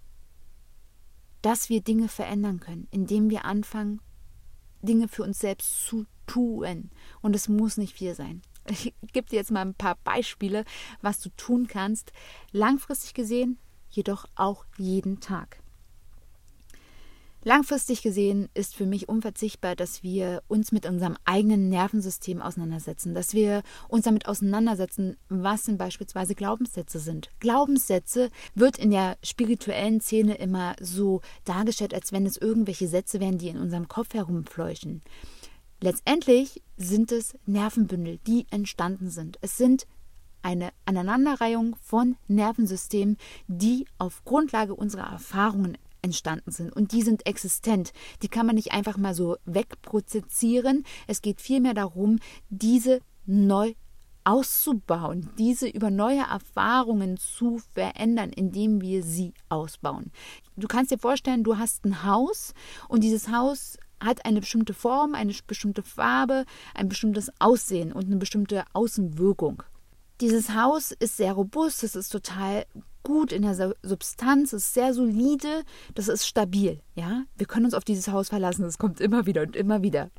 dass wir Dinge verändern können, indem wir anfangen, Dinge für uns selbst zu tun. Und es muss nicht viel sein. Ich gebe dir jetzt mal ein paar Beispiele, was du tun kannst, langfristig gesehen, jedoch auch jeden Tag. Langfristig gesehen ist für mich unverzichtbar, dass wir uns mit unserem eigenen Nervensystem auseinandersetzen, dass wir uns damit auseinandersetzen, was denn beispielsweise Glaubenssätze sind. Glaubenssätze wird in der spirituellen Szene immer so dargestellt, als wenn es irgendwelche Sätze wären, die in unserem Kopf herumfleuchen. Letztendlich sind es Nervenbündel, die entstanden sind. Es sind eine Aneinanderreihung von Nervensystemen, die auf Grundlage unserer Erfahrungen entstanden sind und die sind existent. Die kann man nicht einfach mal so wegprozessieren. Es geht vielmehr darum, diese neu auszubauen, diese über neue Erfahrungen zu verändern, indem wir sie ausbauen. Du kannst dir vorstellen, du hast ein Haus und dieses Haus hat eine bestimmte Form, eine bestimmte Farbe, ein bestimmtes Aussehen und eine bestimmte Außenwirkung. Dieses Haus ist sehr robust, es ist total gut in der Substanz, es ist sehr solide, das ist stabil. Ja? Wir können uns auf dieses Haus verlassen, es kommt immer wieder und immer wieder.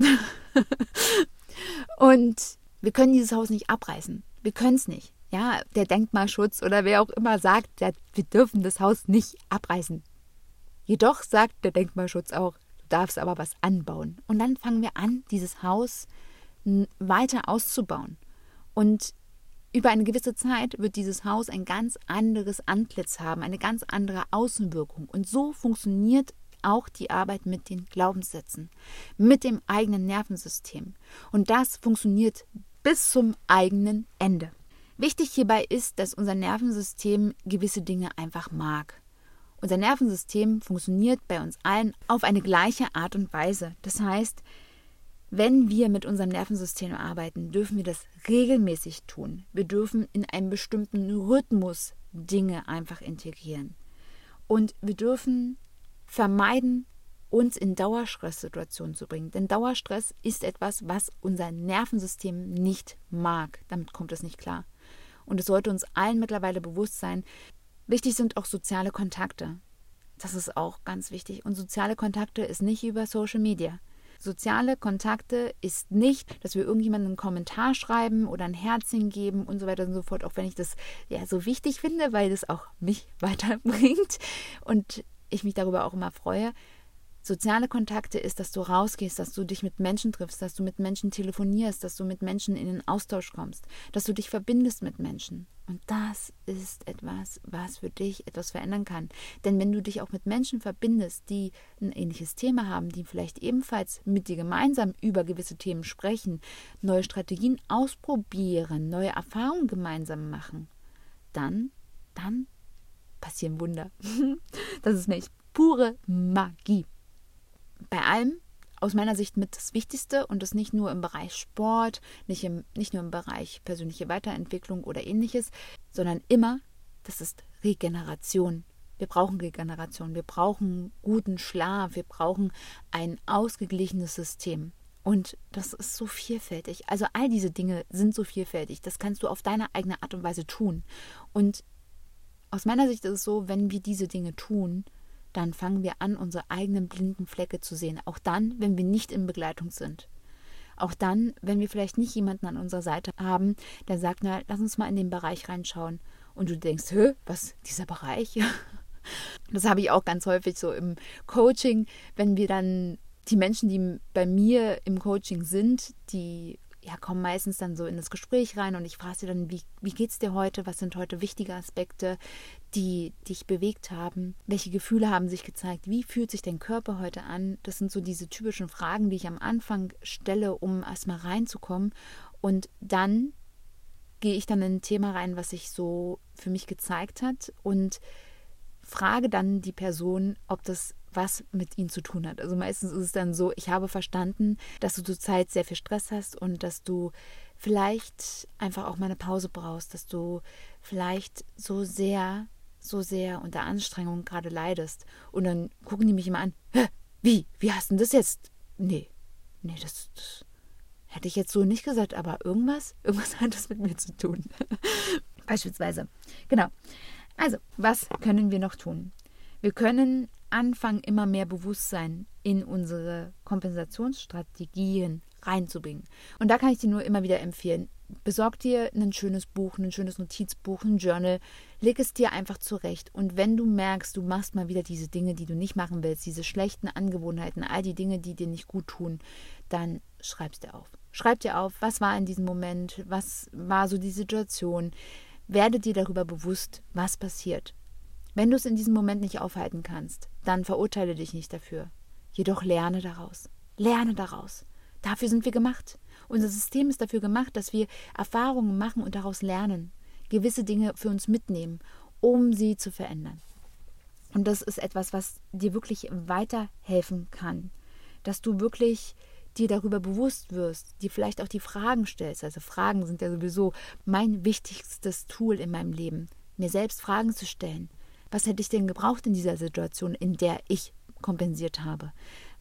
Und wir können dieses Haus nicht abreißen. Wir können es nicht. Ja? Der Denkmalschutz oder wer auch immer sagt, wir dürfen das Haus nicht abreißen. Jedoch sagt der Denkmalschutz auch, du darfst aber was anbauen. Und dann fangen wir an, dieses Haus weiter auszubauen. Und über eine gewisse Zeit wird dieses Haus ein ganz anderes Antlitz haben, eine ganz andere Außenwirkung. Und so funktioniert auch die Arbeit mit den Glaubenssätzen, mit dem eigenen Nervensystem. Und das funktioniert bis zum eigenen Ende. Wichtig hierbei ist, dass unser Nervensystem gewisse Dinge einfach mag. Unser Nervensystem funktioniert bei uns allen auf eine gleiche Art und Weise. Das heißt, wenn wir mit unserem Nervensystem arbeiten, dürfen wir das regelmäßig tun. Wir dürfen in einem bestimmten Rhythmus Dinge einfach integrieren. Und wir dürfen vermeiden, uns in Dauerstresssituationen zu bringen. Denn Dauerstress ist etwas, was unser Nervensystem nicht mag. Damit kommt es nicht klar. Und es sollte uns allen mittlerweile bewusst sein. Wichtig sind auch soziale Kontakte. Das ist auch ganz wichtig. Und soziale Kontakte ist nicht über Social Media. Soziale Kontakte ist nicht, dass wir irgendjemandem einen Kommentar schreiben oder ein Herzchen geben und so weiter und so fort, auch wenn ich das ja so wichtig finde, weil das auch mich weiterbringt und ich mich darüber auch immer freue. Soziale Kontakte ist, dass du rausgehst, dass du dich mit Menschen triffst, dass du mit Menschen telefonierst, dass du mit Menschen in den Austausch kommst, dass du dich verbindest mit Menschen. Und das ist etwas, was für dich etwas verändern kann. Denn wenn du dich auch mit Menschen verbindest, die ein ähnliches Thema haben, die vielleicht ebenfalls mit dir gemeinsam über gewisse Themen sprechen, neue Strategien ausprobieren, neue Erfahrungen gemeinsam machen, dann passieren Wunder. Das ist nämlich pure Magie. bei allem aus meiner Sicht mit das Wichtigste und das nicht nur im Bereich Sport, nicht nur im Bereich persönliche Weiterentwicklung oder ähnliches, sondern immer, das ist Regeneration. Wir brauchen Regeneration, wir brauchen guten Schlaf, wir brauchen ein ausgeglichenes System. Und das ist so vielfältig. Also all diese Dinge sind so vielfältig. Das kannst du auf deine eigene Art und Weise tun. Und aus meiner Sicht ist es so, wenn wir diese Dinge tun, dann fangen wir an, unsere eigenen blinden Flecke zu sehen. Auch dann, wenn wir nicht in Begleitung sind. Auch dann, wenn wir vielleicht nicht jemanden an unserer Seite haben, der sagt, na, lass uns mal in den Bereich reinschauen. Und du denkst, was, dieser Bereich? Das habe ich auch ganz häufig so im Coaching, wenn wir dann die Menschen, die bei mir im Coaching sind, die kommen meistens dann so in das Gespräch rein und ich frage sie dann, wie geht's dir heute? Was sind heute wichtige Aspekte, die dich bewegt haben? Welche Gefühle haben sich gezeigt? Wie fühlt sich dein Körper heute an? Das sind so diese typischen Fragen, die ich am Anfang stelle, um erstmal reinzukommen. Und dann gehe ich dann in ein Thema rein, was sich so für mich gezeigt hat und frage dann die Person, ob das was mit ihnen zu tun hat. Also meistens ist es dann so, ich habe verstanden, dass du zurzeit sehr viel Stress hast und dass du vielleicht einfach auch mal eine Pause brauchst, dass du vielleicht so sehr unter Anstrengung gerade leidest. Und dann gucken die mich immer an, wie hast denn das jetzt? Nee, das hätte ich jetzt so nicht gesagt, aber irgendwas hat das mit mir zu tun. Beispielsweise. Genau. Also, was können wir noch tun? Wir können anfangen, immer mehr Bewusstsein in unsere Kompensationsstrategien reinzubringen. Und da kann ich dir nur immer wieder empfehlen, besorg dir ein schönes Buch, ein schönes Notizbuch, ein Journal, leg es dir einfach zurecht. Und wenn du merkst, du machst mal wieder diese Dinge, die du nicht machen willst, diese schlechten Angewohnheiten, all die Dinge, die dir nicht gut tun, dann schreib's dir auf. Schreib dir auf, was war in diesem Moment, was war so die Situation. Werde dir darüber bewusst, was passiert. Wenn du es in diesem Moment nicht aufhalten kannst, dann verurteile dich nicht dafür. Jedoch lerne daraus. Lerne daraus. Dafür sind wir gemacht. Unser System ist dafür gemacht, dass wir Erfahrungen machen und daraus lernen. Gewisse Dinge für uns mitnehmen, um sie zu verändern. Und das ist etwas, was dir wirklich weiterhelfen kann. Dass du wirklich dir darüber bewusst wirst, dir vielleicht auch die Fragen stellst. Also Fragen sind ja sowieso mein wichtigstes Tool in meinem Leben. Mir selbst Fragen zu stellen. Was hätte ich denn gebraucht in dieser Situation, in der ich kompensiert habe?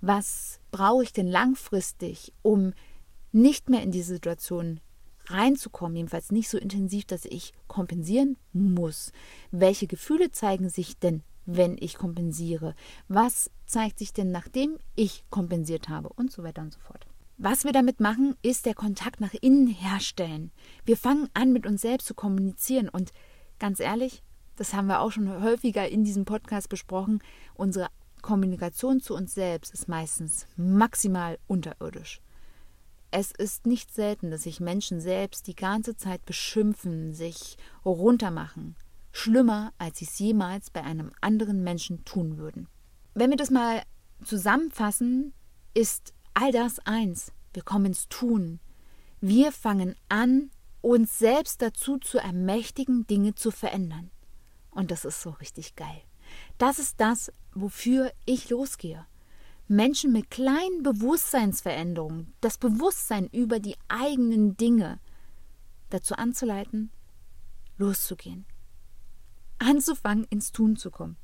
Was brauche ich denn langfristig, um nicht mehr in diese Situation reinzukommen, jedenfalls nicht so intensiv, dass ich kompensieren muss? Welche Gefühle zeigen sich denn, wenn ich kompensiere? Was zeigt sich denn, nachdem ich kompensiert habe? Und so weiter und so fort. Was wir damit machen, ist der Kontakt nach innen herstellen. Wir fangen an, mit uns selbst zu kommunizieren und ganz ehrlich, das haben wir auch schon häufiger in diesem Podcast besprochen, unsere Kommunikation zu uns selbst ist meistens maximal unterirdisch. Es ist nicht selten, dass sich Menschen selbst die ganze Zeit beschimpfen, sich runtermachen. Schlimmer, als sie es jemals bei einem anderen Menschen tun würden. Wenn wir das mal zusammenfassen, ist all das eins. Wir kommen ins Tun. Wir fangen an, uns selbst dazu zu ermächtigen, Dinge zu verändern. Und das ist so richtig geil. Das ist das, wofür ich losgehe. Menschen mit kleinen Bewusstseinsveränderungen, das Bewusstsein über die eigenen Dinge dazu anzuleiten, loszugehen. Anzufangen, ins Tun zu kommen.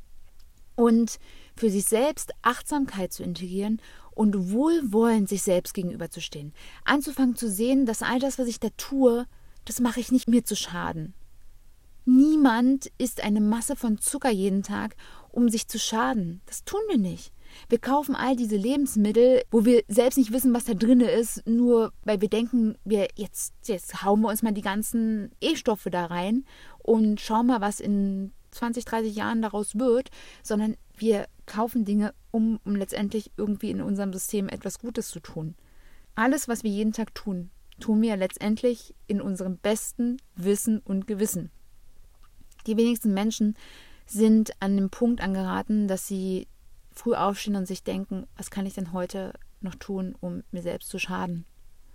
Und für sich selbst Achtsamkeit zu integrieren und wohlwollend sich selbst gegenüberzustehen. Anzufangen zu sehen, dass all das, was ich da tue, das mache ich nicht mir zu schaden. Niemand isst eine Masse von Zucker jeden Tag, um sich zu schaden. Das tun wir nicht. Wir kaufen all diese Lebensmittel, wo wir selbst nicht wissen, was da drin ist, nur weil wir denken, jetzt hauen wir uns mal die ganzen E-Stoffe da rein und schauen mal, was in 20, 30 Jahren daraus wird, sondern wir kaufen Dinge, um letztendlich irgendwie in unserem System etwas Gutes zu tun. Alles, was wir jeden Tag tun, tun wir letztendlich in unserem besten Wissen und Gewissen. Die wenigsten Menschen sind an dem Punkt angeraten, dass sie früh aufstehen und sich denken, was kann ich denn heute noch tun, um mir selbst zu schaden?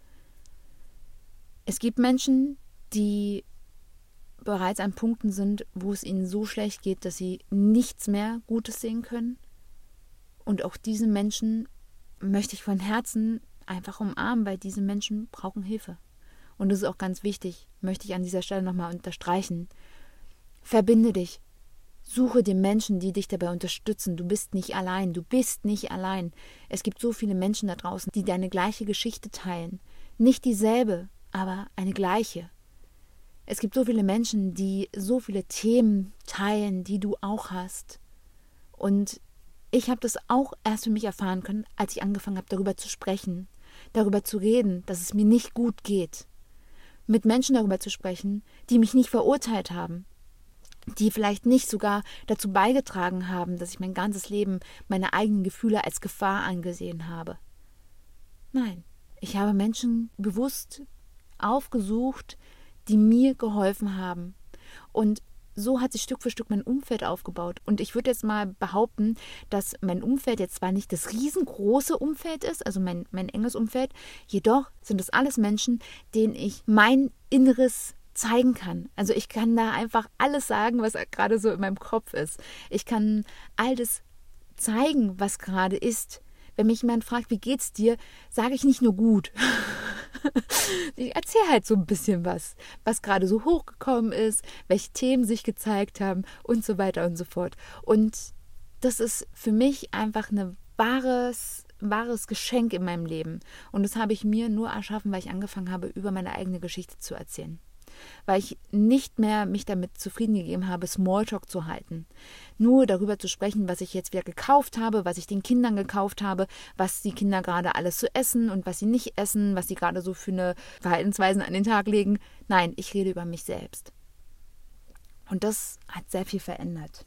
Es gibt Menschen, die bereits an Punkten sind, wo es ihnen so schlecht geht, dass sie nichts mehr Gutes sehen können. Und auch diese Menschen möchte ich von Herzen einfach umarmen, weil diese Menschen brauchen Hilfe. Und das ist auch ganz wichtig, möchte ich an dieser Stelle nochmal unterstreichen. Verbinde dich. Suche dir Menschen, die dich dabei unterstützen. Du bist nicht allein. Du bist nicht allein. Es gibt so viele Menschen da draußen, die deine gleiche Geschichte teilen. Nicht dieselbe, aber eine gleiche. Es gibt so viele Menschen, die so viele Themen teilen, die du auch hast. Und ich habe das auch erst für mich erfahren können, als ich angefangen habe, darüber zu sprechen, darüber zu reden, dass es mir nicht gut geht. Mit Menschen darüber zu sprechen, die mich nicht verurteilt haben, die vielleicht nicht sogar dazu beigetragen haben, dass ich mein ganzes Leben meine eigenen Gefühle als Gefahr angesehen habe. Nein, ich habe Menschen bewusst aufgesucht, die mir geholfen haben. Und so hat sich Stück für Stück mein Umfeld aufgebaut. Und ich würde jetzt mal behaupten, dass mein Umfeld jetzt zwar nicht das riesengroße Umfeld ist, also mein enges Umfeld, jedoch sind das alles Menschen, denen ich mein Inneres zeigen kann. Also ich kann da einfach alles sagen, was gerade so in meinem Kopf ist. Ich kann all das zeigen, was gerade ist. Wenn mich jemand fragt, wie geht's dir, sage ich nicht nur gut. Ich erzähle halt so ein bisschen was gerade so hochgekommen ist, welche Themen sich gezeigt haben und so weiter und so fort. Und das ist für mich einfach ein wahres Geschenk in meinem Leben. Und das habe ich mir nur erschaffen, weil ich angefangen habe, über meine eigene Geschichte zu erzählen. Weil ich nicht mehr mich damit zufrieden gegeben habe, Smalltalk zu halten. Nur darüber zu sprechen, was ich jetzt wieder gekauft habe, was ich den Kindern gekauft habe, was die Kinder gerade alles zu essen und was sie nicht essen, was sie gerade so für eine Verhaltensweisen an den Tag legen. Nein, ich rede über mich selbst. Und das hat sehr viel verändert.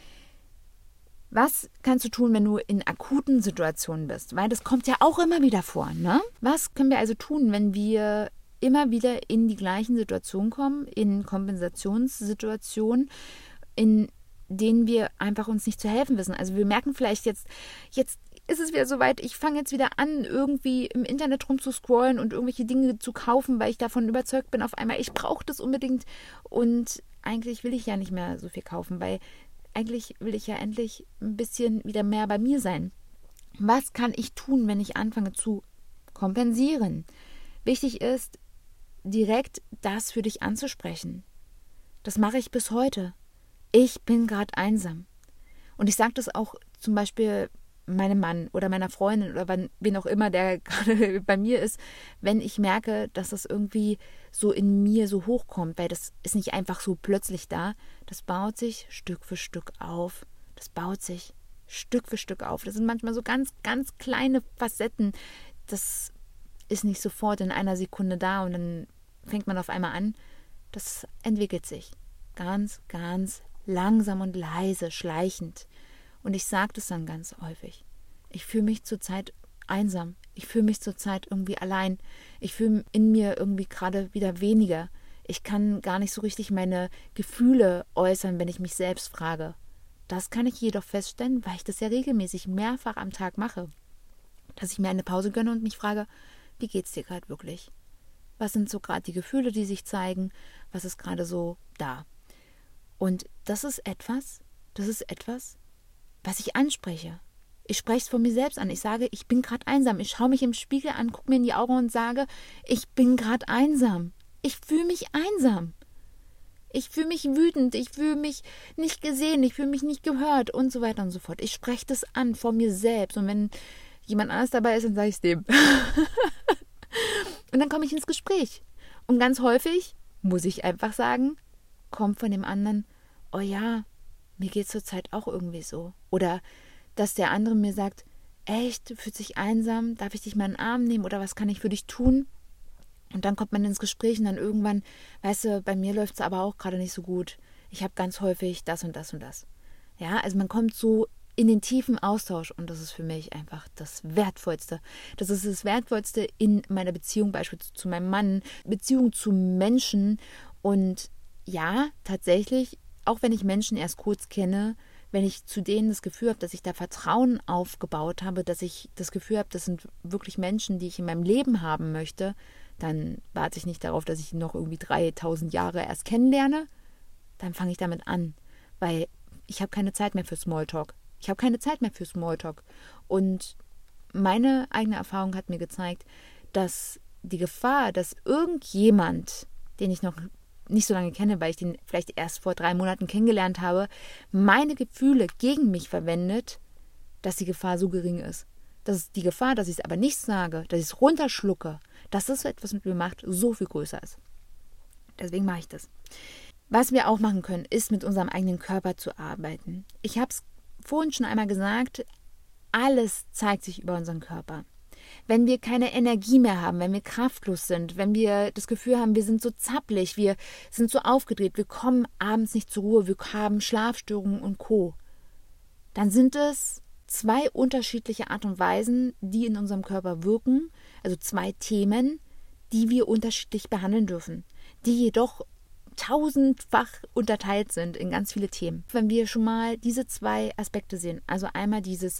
Was kannst du tun, wenn du in akuten Situationen bist? Weil das kommt ja auch immer wieder vor, ne? Was können wir also tun, wenn wir immer wieder in die gleichen Situationen kommen, in Kompensationssituationen, in denen wir einfach uns nicht zu helfen wissen. Also wir merken vielleicht jetzt ist es wieder soweit, ich fange jetzt wieder an, irgendwie im Internet rumzuscrollen und irgendwelche Dinge zu kaufen, weil ich davon überzeugt bin, auf einmal, ich brauche das unbedingt. Und eigentlich will ich ja nicht mehr so viel kaufen, weil eigentlich will ich ja endlich ein bisschen wieder mehr bei mir sein. Was kann ich tun, wenn ich anfange zu kompensieren? Wichtig ist, direkt das für dich anzusprechen. Das mache ich bis heute. Ich bin gerade einsam. Und ich sage das auch zum Beispiel meinem Mann oder meiner Freundin oder wen auch immer, der gerade bei mir ist, wenn ich merke, dass das irgendwie so in mir so hochkommt, weil das ist nicht einfach so plötzlich da. Das baut sich Stück für Stück auf. Das baut sich Stück für Stück auf. Das sind manchmal so ganz, ganz kleine Facetten. Das ist nicht sofort in einer Sekunde da und dann fängt man auf einmal an. Das entwickelt sich ganz, ganz langsam und leise, schleichend. Und ich sage das dann ganz häufig. Ich fühle mich zurzeit einsam. Ich fühle mich zurzeit irgendwie allein. Ich fühle in mir irgendwie gerade wieder weniger. Ich kann gar nicht so richtig meine Gefühle äußern, wenn ich mich selbst frage. Das kann ich jedoch feststellen, weil ich das ja regelmäßig mehrfach am Tag mache. Dass ich mir eine Pause gönne und mich frage, wie geht's dir gerade wirklich? Was sind so gerade die Gefühle, die sich zeigen? Was ist gerade so da? Und das ist etwas, was ich anspreche. Ich spreche es von mir selbst an. Ich sage, ich bin gerade einsam. Ich schaue mich im Spiegel an, gucke mir in die Augen und sage, ich bin gerade einsam. Ich fühle mich einsam. Ich fühle mich wütend. Ich fühle mich nicht gesehen. Ich fühle mich nicht gehört und so weiter und so fort. Ich spreche das an von mir selbst. Und wenn jemand anders dabei ist, dann sage ich es dem. Und dann komme ich ins Gespräch. Und ganz häufig, muss ich einfach sagen, kommt von dem anderen, oh ja, mir geht es zurzeit auch irgendwie so. Oder dass der andere mir sagt, echt, du fühlst dich einsam, darf ich dich mal in den Arm nehmen oder was kann ich für dich tun? Und dann kommt man ins Gespräch und dann irgendwann, weißt du, bei mir läuft es aber auch gerade nicht so gut. Ich habe ganz häufig das und das und das. Ja, also man kommt so in den tiefen Austausch und das ist für mich einfach das Wertvollste. Das ist das Wertvollste in meiner Beziehung, beispielsweise zu meinem Mann, Beziehung zu Menschen. Und ja, tatsächlich, auch wenn ich Menschen erst kurz kenne, wenn ich zu denen das Gefühl habe, dass ich da Vertrauen aufgebaut habe, dass ich das Gefühl habe, das sind wirklich Menschen, die ich in meinem Leben haben möchte, dann warte ich nicht darauf, dass ich ihn noch irgendwie 3000 Jahre erst kennenlerne. Dann fange ich damit an, weil ich habe keine Zeit mehr für Smalltalk. Ich habe keine Zeit mehr für Smalltalk. Und meine eigene Erfahrung hat mir gezeigt, dass die Gefahr, dass irgendjemand, den ich noch nicht so lange kenne, weil ich den vielleicht erst vor 3 Monaten kennengelernt habe, meine Gefühle gegen mich verwendet, dass die Gefahr so gering ist. Dass die Gefahr, dass ich es aber nicht sage, dass ich es runterschlucke, dass das so etwas mit mir macht, so viel größer ist. Deswegen mache ich das. Was wir auch machen können, ist mit unserem eigenen Körper zu arbeiten. Ich habe es vorhin schon einmal gesagt, alles zeigt sich über unseren Körper. Wenn wir keine Energie mehr haben, wenn wir kraftlos sind, wenn wir das Gefühl haben, wir sind so zappelig, wir sind so aufgedreht, wir kommen abends nicht zur Ruhe, wir haben Schlafstörungen und Co., dann sind es 2 unterschiedliche Art und Weisen, die in unserem Körper wirken, also 2 Themen, die wir unterschiedlich behandeln dürfen, die jedoch 1000-fach unterteilt sind in ganz viele Themen. Wenn wir schon mal diese 2 Aspekte sehen, also einmal dieses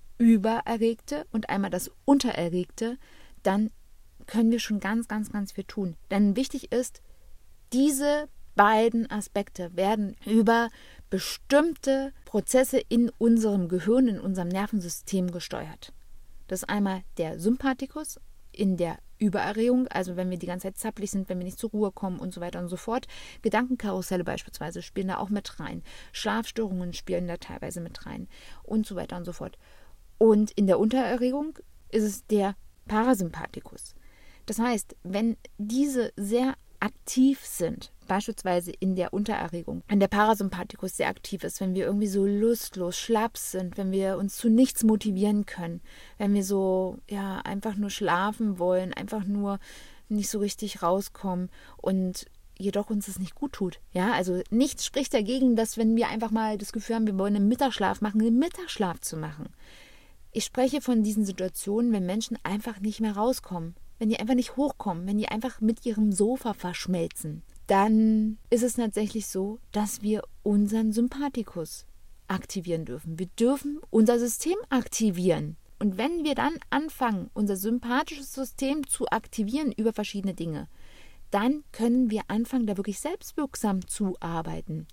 Übererregte und einmal das Untererregte, dann können wir schon ganz, ganz, ganz viel tun. Denn wichtig ist, diese beiden Aspekte werden über bestimmte Prozesse in unserem Gehirn, in unserem Nervensystem gesteuert. Das ist einmal der Sympathikus in der Übererregung, also wenn wir die ganze Zeit zappelig sind, wenn wir nicht zur Ruhe kommen und so weiter und so fort. Gedankenkarusselle beispielsweise spielen da auch mit rein. Schlafstörungen spielen da teilweise mit rein und so weiter und so fort. Und in der Untererregung ist es der Parasympathikus. Das heißt, wenn diese sehr aktiv sind, beispielsweise in der Untererregung, wenn der Parasympathikus sehr aktiv ist, wenn wir irgendwie so lustlos, schlapp sind, wenn wir uns zu nichts motivieren können, wenn wir so einfach nur schlafen wollen, einfach nur nicht so richtig rauskommen und jedoch uns das nicht gut tut. Ja, also nichts spricht dagegen, dass wenn wir einfach mal das Gefühl haben, wir wollen einen Mittagsschlaf machen, einen Mittagsschlaf zu machen. Ich spreche von diesen Situationen, wenn Menschen einfach nicht mehr rauskommen, wenn die einfach nicht hochkommen, wenn die einfach mit ihrem Sofa verschmelzen. Dann ist es tatsächlich so, dass wir unseren Sympathikus aktivieren dürfen. Wir dürfen unser System aktivieren. Und wenn wir dann anfangen, unser sympathisches System zu aktivieren über verschiedene Dinge, dann können wir anfangen, da wirklich selbstwirksam zu arbeiten.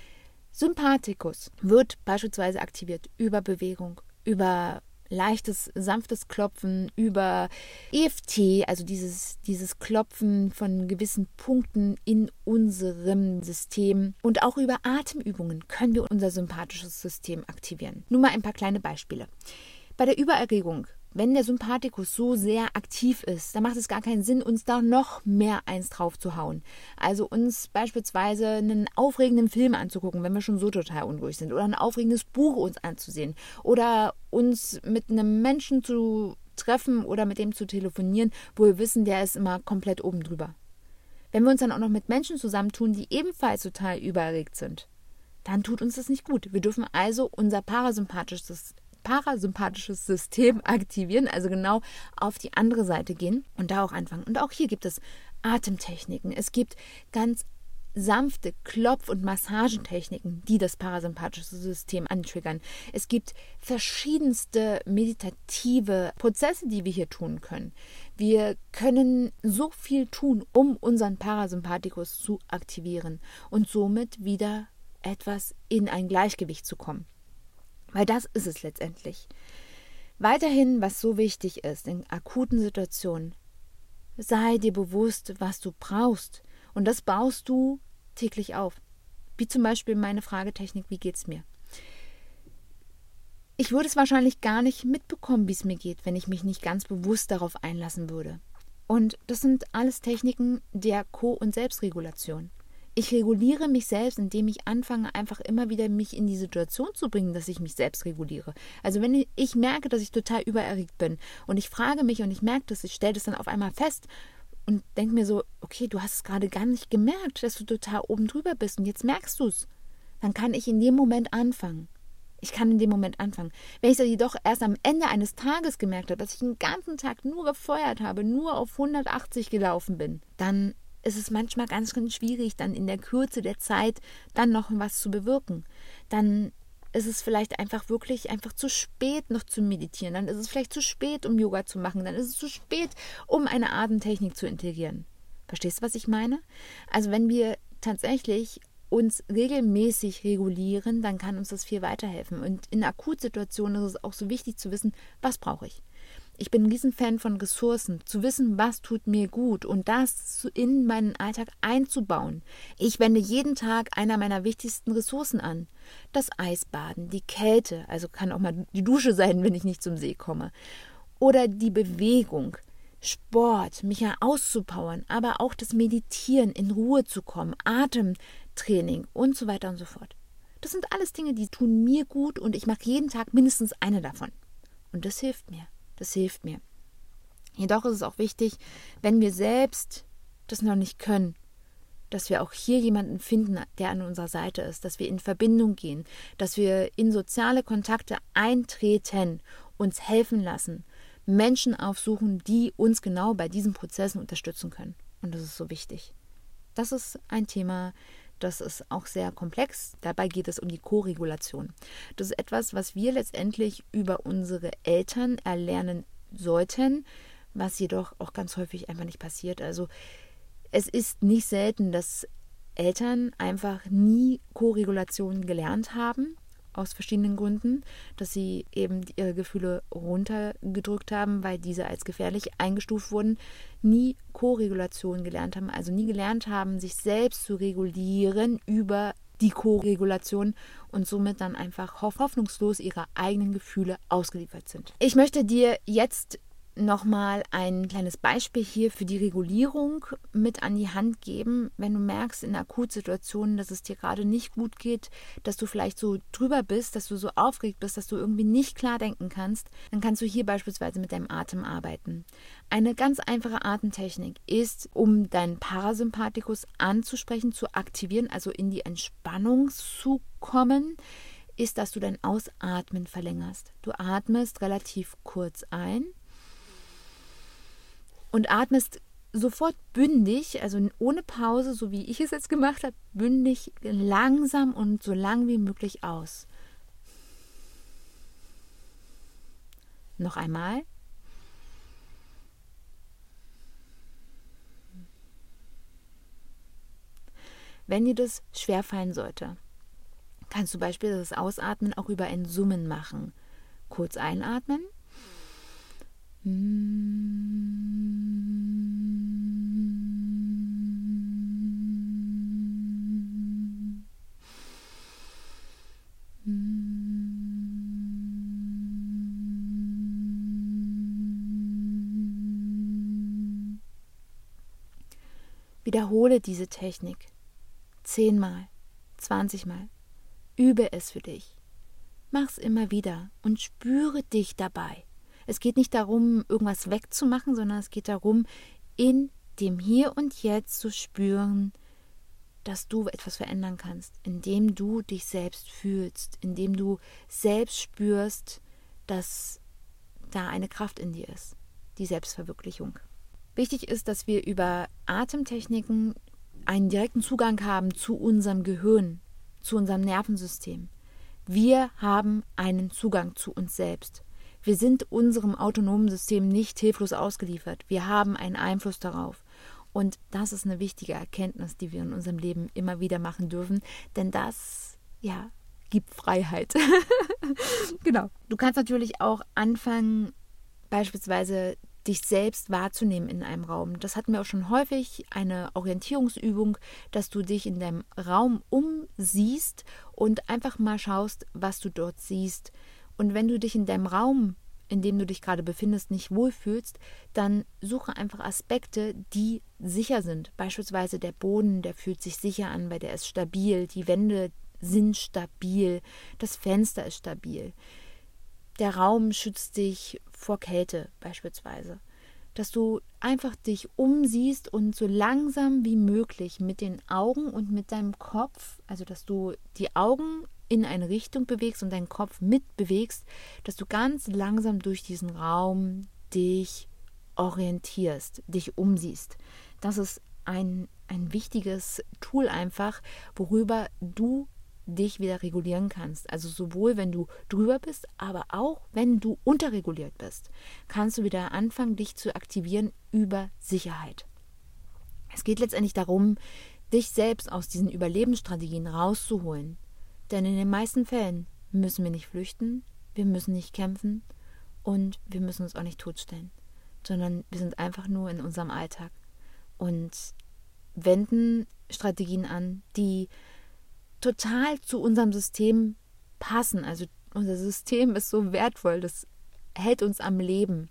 Sympathikus wird beispielsweise aktiviert über Bewegung, über leichtes, sanftes Klopfen, über EFT, also dieses Klopfen von gewissen Punkten in unserem System, und auch über Atemübungen können wir unser sympathisches System aktivieren. Nur mal ein paar kleine Beispiele. Bei der Übererregung, wenn der Sympathikus so sehr aktiv ist, dann macht es gar keinen Sinn, uns da noch mehr eins drauf zu hauen. Also uns beispielsweise einen aufregenden Film anzugucken, wenn wir schon so total unruhig sind, oder ein aufregendes Buch uns anzusehen oder uns mit einem Menschen zu treffen oder mit dem zu telefonieren, wo wir wissen, der ist immer komplett oben drüber. Wenn wir uns dann auch noch mit Menschen zusammentun, die ebenfalls total übererregt sind, dann tut uns das nicht gut. Wir dürfen also unser parasympathisches System aktivieren, also genau auf die andere Seite gehen und da auch anfangen. Und auch hier gibt es Atemtechniken. Es gibt ganz sanfte Klopf- und Massagentechniken, die das parasympathische System antriggern. Es gibt verschiedenste meditative Prozesse, die wir hier tun können. Wir können so viel tun, um unseren Parasympathikus zu aktivieren und somit wieder etwas in ein Gleichgewicht zu kommen. Weil das ist es letztendlich. Weiterhin, was so wichtig ist in akuten Situationen, sei dir bewusst, was du brauchst. Und das baust du täglich auf. Wie zum Beispiel meine Fragetechnik, wie geht's mir? Ich würde es wahrscheinlich gar nicht mitbekommen, wie es mir geht, wenn ich mich nicht ganz bewusst darauf einlassen würde. Und das sind alles Techniken der Ko- und Selbstregulation. Ich reguliere mich selbst, indem ich anfange, einfach immer wieder mich in die Situation zu bringen, dass ich mich selbst reguliere. Also wenn ich merke, dass ich total übererregt bin und ich frage mich und ich merke das, ich stelle das dann auf einmal fest und denke mir so, okay, du hast es gerade gar nicht gemerkt, dass du total oben drüber bist und jetzt merkst du es. Dann kann ich in dem Moment anfangen. Ich kann in dem Moment anfangen. Wenn ich es jedoch erst am Ende eines Tages gemerkt habe, dass ich den ganzen Tag nur gefeuert habe, nur auf 180 gelaufen bin, dann ist es manchmal ganz, ganz schwierig, dann in der Kürze der Zeit dann noch was zu bewirken. Dann ist es vielleicht einfach zu spät noch zu meditieren. Dann ist es vielleicht zu spät, um Yoga zu machen. Dann ist es zu spät, um eine Atemtechnik zu integrieren. Verstehst du, was ich meine? Also wenn wir tatsächlich uns regelmäßig regulieren, dann kann uns das viel weiterhelfen. Und in Akutsituationen ist es auch so wichtig zu wissen, was brauche ich. Ich bin ein Riesenfan von Ressourcen, zu wissen, was tut mir gut und das in meinen Alltag einzubauen. Ich wende jeden Tag einer meiner wichtigsten Ressourcen an. Das Eisbaden, die Kälte, also kann auch mal die Dusche sein, wenn ich nicht zum See komme. Oder die Bewegung, Sport, mich ja auszupowern, aber auch das Meditieren, in Ruhe zu kommen, Atemtraining und so weiter und so fort. Das sind alles Dinge, die tun mir gut und ich mache jeden Tag mindestens eine davon. Und das hilft mir. Das hilft mir. Jedoch ist es auch wichtig, wenn wir selbst das noch nicht können, dass wir auch hier jemanden finden, der an unserer Seite ist, dass wir in Verbindung gehen, dass wir in soziale Kontakte eintreten, uns helfen lassen, Menschen aufsuchen, die uns genau bei diesen Prozessen unterstützen können. Und das ist so wichtig. Das ist ein Thema, das ist auch sehr komplex. Dabei geht es um die Koregulation. Das ist etwas, was wir letztendlich über unsere Eltern erlernen sollten, was jedoch auch ganz häufig einfach nicht passiert. Also es ist nicht selten, dass Eltern einfach nie Koregulation gelernt haben, aus verschiedenen Gründen, dass sie eben ihre Gefühle runtergedrückt haben, weil diese als gefährlich eingestuft wurden, nie Koregulation gelernt haben, also nie gelernt haben, sich selbst zu regulieren über die Koregulation und somit dann einfach hoffnungslos ihrer eigenen Gefühle ausgeliefert sind. Ich möchte dir jetzt nochmal ein kleines Beispiel hier für die Regulierung mit an die Hand geben, wenn du merkst in Akutsituationen, dass es dir gerade nicht gut geht, dass du vielleicht so drüber bist, dass du so aufgeregt bist, dass du irgendwie nicht klar denken kannst, dann kannst du hier beispielsweise mit deinem Atem arbeiten. Eine ganz einfache Atemtechnik ist, um deinen Parasympathikus anzusprechen, zu aktivieren, also in die Entspannung zu kommen, ist, dass du dein Ausatmen verlängerst. Du atmest relativ kurz ein und atmest sofort bündig, also ohne Pause, so wie ich es jetzt gemacht habe, bündig, langsam und so lang wie möglich aus. Noch einmal. Wenn dir das schwerfallen sollte, kannst du beispielsweise das Ausatmen auch über ein Summen machen. Kurz einatmen. Wiederhole diese Technik 10-mal, 20-mal. Übe es für dich. Mach's immer wieder und spüre dich dabei. Es geht nicht darum, irgendwas wegzumachen, sondern es geht darum, in dem Hier und Jetzt zu spüren, dass du etwas verändern kannst, indem du dich selbst fühlst, indem du selbst spürst, dass da eine Kraft in dir ist, die Selbstverwirklichung. Wichtig ist, dass wir über Atemtechniken einen direkten Zugang haben zu unserem Gehirn, zu unserem Nervensystem. Wir haben einen Zugang zu uns selbst. Wir sind unserem autonomen System nicht hilflos ausgeliefert. Wir haben einen Einfluss darauf. Und das ist eine wichtige Erkenntnis, die wir in unserem Leben immer wieder machen dürfen. Denn das, gibt Freiheit. Genau. Du kannst natürlich auch anfangen, beispielsweise dich selbst wahrzunehmen in einem Raum. Das hatten wir auch schon häufig, eine Orientierungsübung, dass du dich in deinem Raum umsiehst und einfach mal schaust, was du dort siehst. Und wenn du dich in deinem Raum, in dem du dich gerade befindest, nicht wohlfühlst, dann suche einfach Aspekte, die sicher sind. Beispielsweise der Boden, der fühlt sich sicher an, weil der ist stabil. Die Wände sind stabil. Das Fenster ist stabil. Der Raum schützt dich vor Kälte beispielsweise. Dass du einfach dich umsiehst und so langsam wie möglich mit den Augen und mit deinem Kopf, also dass du die Augen in eine Richtung bewegst und deinen Kopf mitbewegst, dass du ganz langsam durch diesen Raum dich orientierst, dich umsiehst. Das ist ein wichtiges Tool einfach, worüber du dich wieder regulieren kannst. Also sowohl, wenn du drüber bist, aber auch, wenn du unterreguliert bist, kannst du wieder anfangen, dich zu aktivieren über Sicherheit. Es geht letztendlich darum, dich selbst aus diesen Überlebensstrategien rauszuholen. Denn in den meisten Fällen müssen wir nicht flüchten, wir müssen nicht kämpfen und wir müssen uns auch nicht totstellen, sondern wir sind einfach nur in unserem Alltag und wenden Strategien an, die total zu unserem System passen. Also unser System ist so wertvoll, das hält uns am Leben.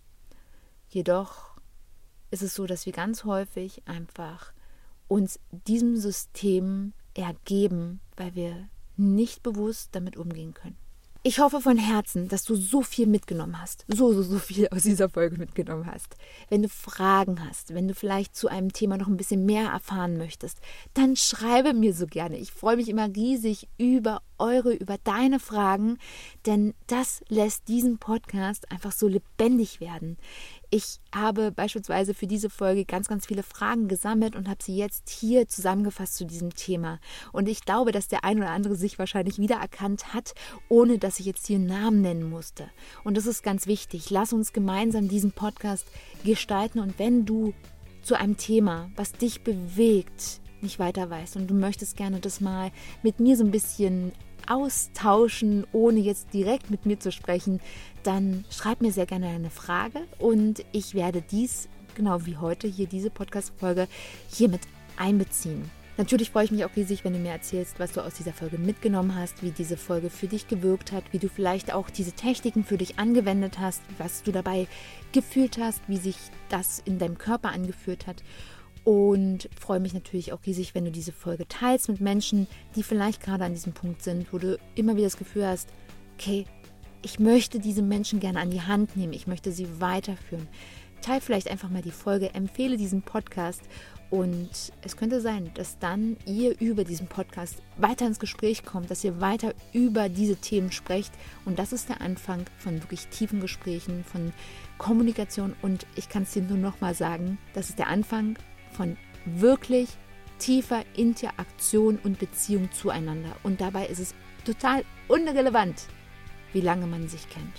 Jedoch ist es so, dass wir ganz häufig einfach uns diesem System ergeben, weil wir nicht bewusst damit umgehen können. Ich hoffe von Herzen, dass du so viel mitgenommen hast, so viel aus dieser Folge mitgenommen hast. Wenn du Fragen hast, wenn du vielleicht zu einem Thema noch ein bisschen mehr erfahren möchtest, dann schreibe mir so gerne. Ich freue mich immer riesig über deine Fragen, denn das lässt diesen Podcast einfach so lebendig werden. Ich habe beispielsweise für diese Folge ganz, ganz viele Fragen gesammelt und habe sie jetzt hier zusammengefasst zu diesem Thema. Und ich glaube, dass der ein oder andere sich wahrscheinlich wiedererkannt hat, ohne dass ich jetzt hier einen Namen nennen musste. Und das ist ganz wichtig. Lass uns gemeinsam diesen Podcast gestalten. Und wenn du zu einem Thema, was dich bewegt, nicht weiter weißt und du möchtest gerne das mal mit mir so ein bisschen austauschen, ohne jetzt direkt mit mir zu sprechen, dann schreib mir sehr gerne eine Frage und ich werde dies, genau wie heute hier diese Podcast-Folge, hier mit einbeziehen. Natürlich freue ich mich auch riesig, wenn du mir erzählst, was du aus dieser Folge mitgenommen hast, wie diese Folge für dich gewirkt hat, wie du vielleicht auch diese Techniken für dich angewendet hast, was du dabei gefühlt hast, wie sich das in deinem Körper angefühlt hat. Und freue mich natürlich auch riesig, wenn du diese Folge teilst mit Menschen, die vielleicht gerade an diesem Punkt sind, wo du immer wieder das Gefühl hast, okay, ich möchte diese Menschen gerne an die Hand nehmen, ich möchte sie weiterführen. Teil vielleicht einfach mal die Folge, empfehle diesen Podcast und es könnte sein, dass dann ihr über diesen Podcast weiter ins Gespräch kommt, dass ihr weiter über diese Themen sprecht und das ist der Anfang von wirklich tiefen Gesprächen, von Kommunikation und ich kann es dir nur noch mal sagen, das ist der Anfang von wirklich tiefer Interaktion und Beziehung zueinander. Und dabei ist es total irrelevant, wie lange man sich kennt.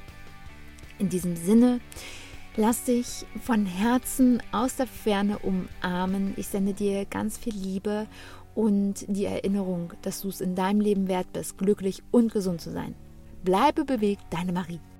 In diesem Sinne, lass dich von Herzen aus der Ferne umarmen. Ich sende dir ganz viel Liebe und die Erinnerung, dass du es in deinem Leben wert bist, glücklich und gesund zu sein. Bleibe bewegt, deine Marie.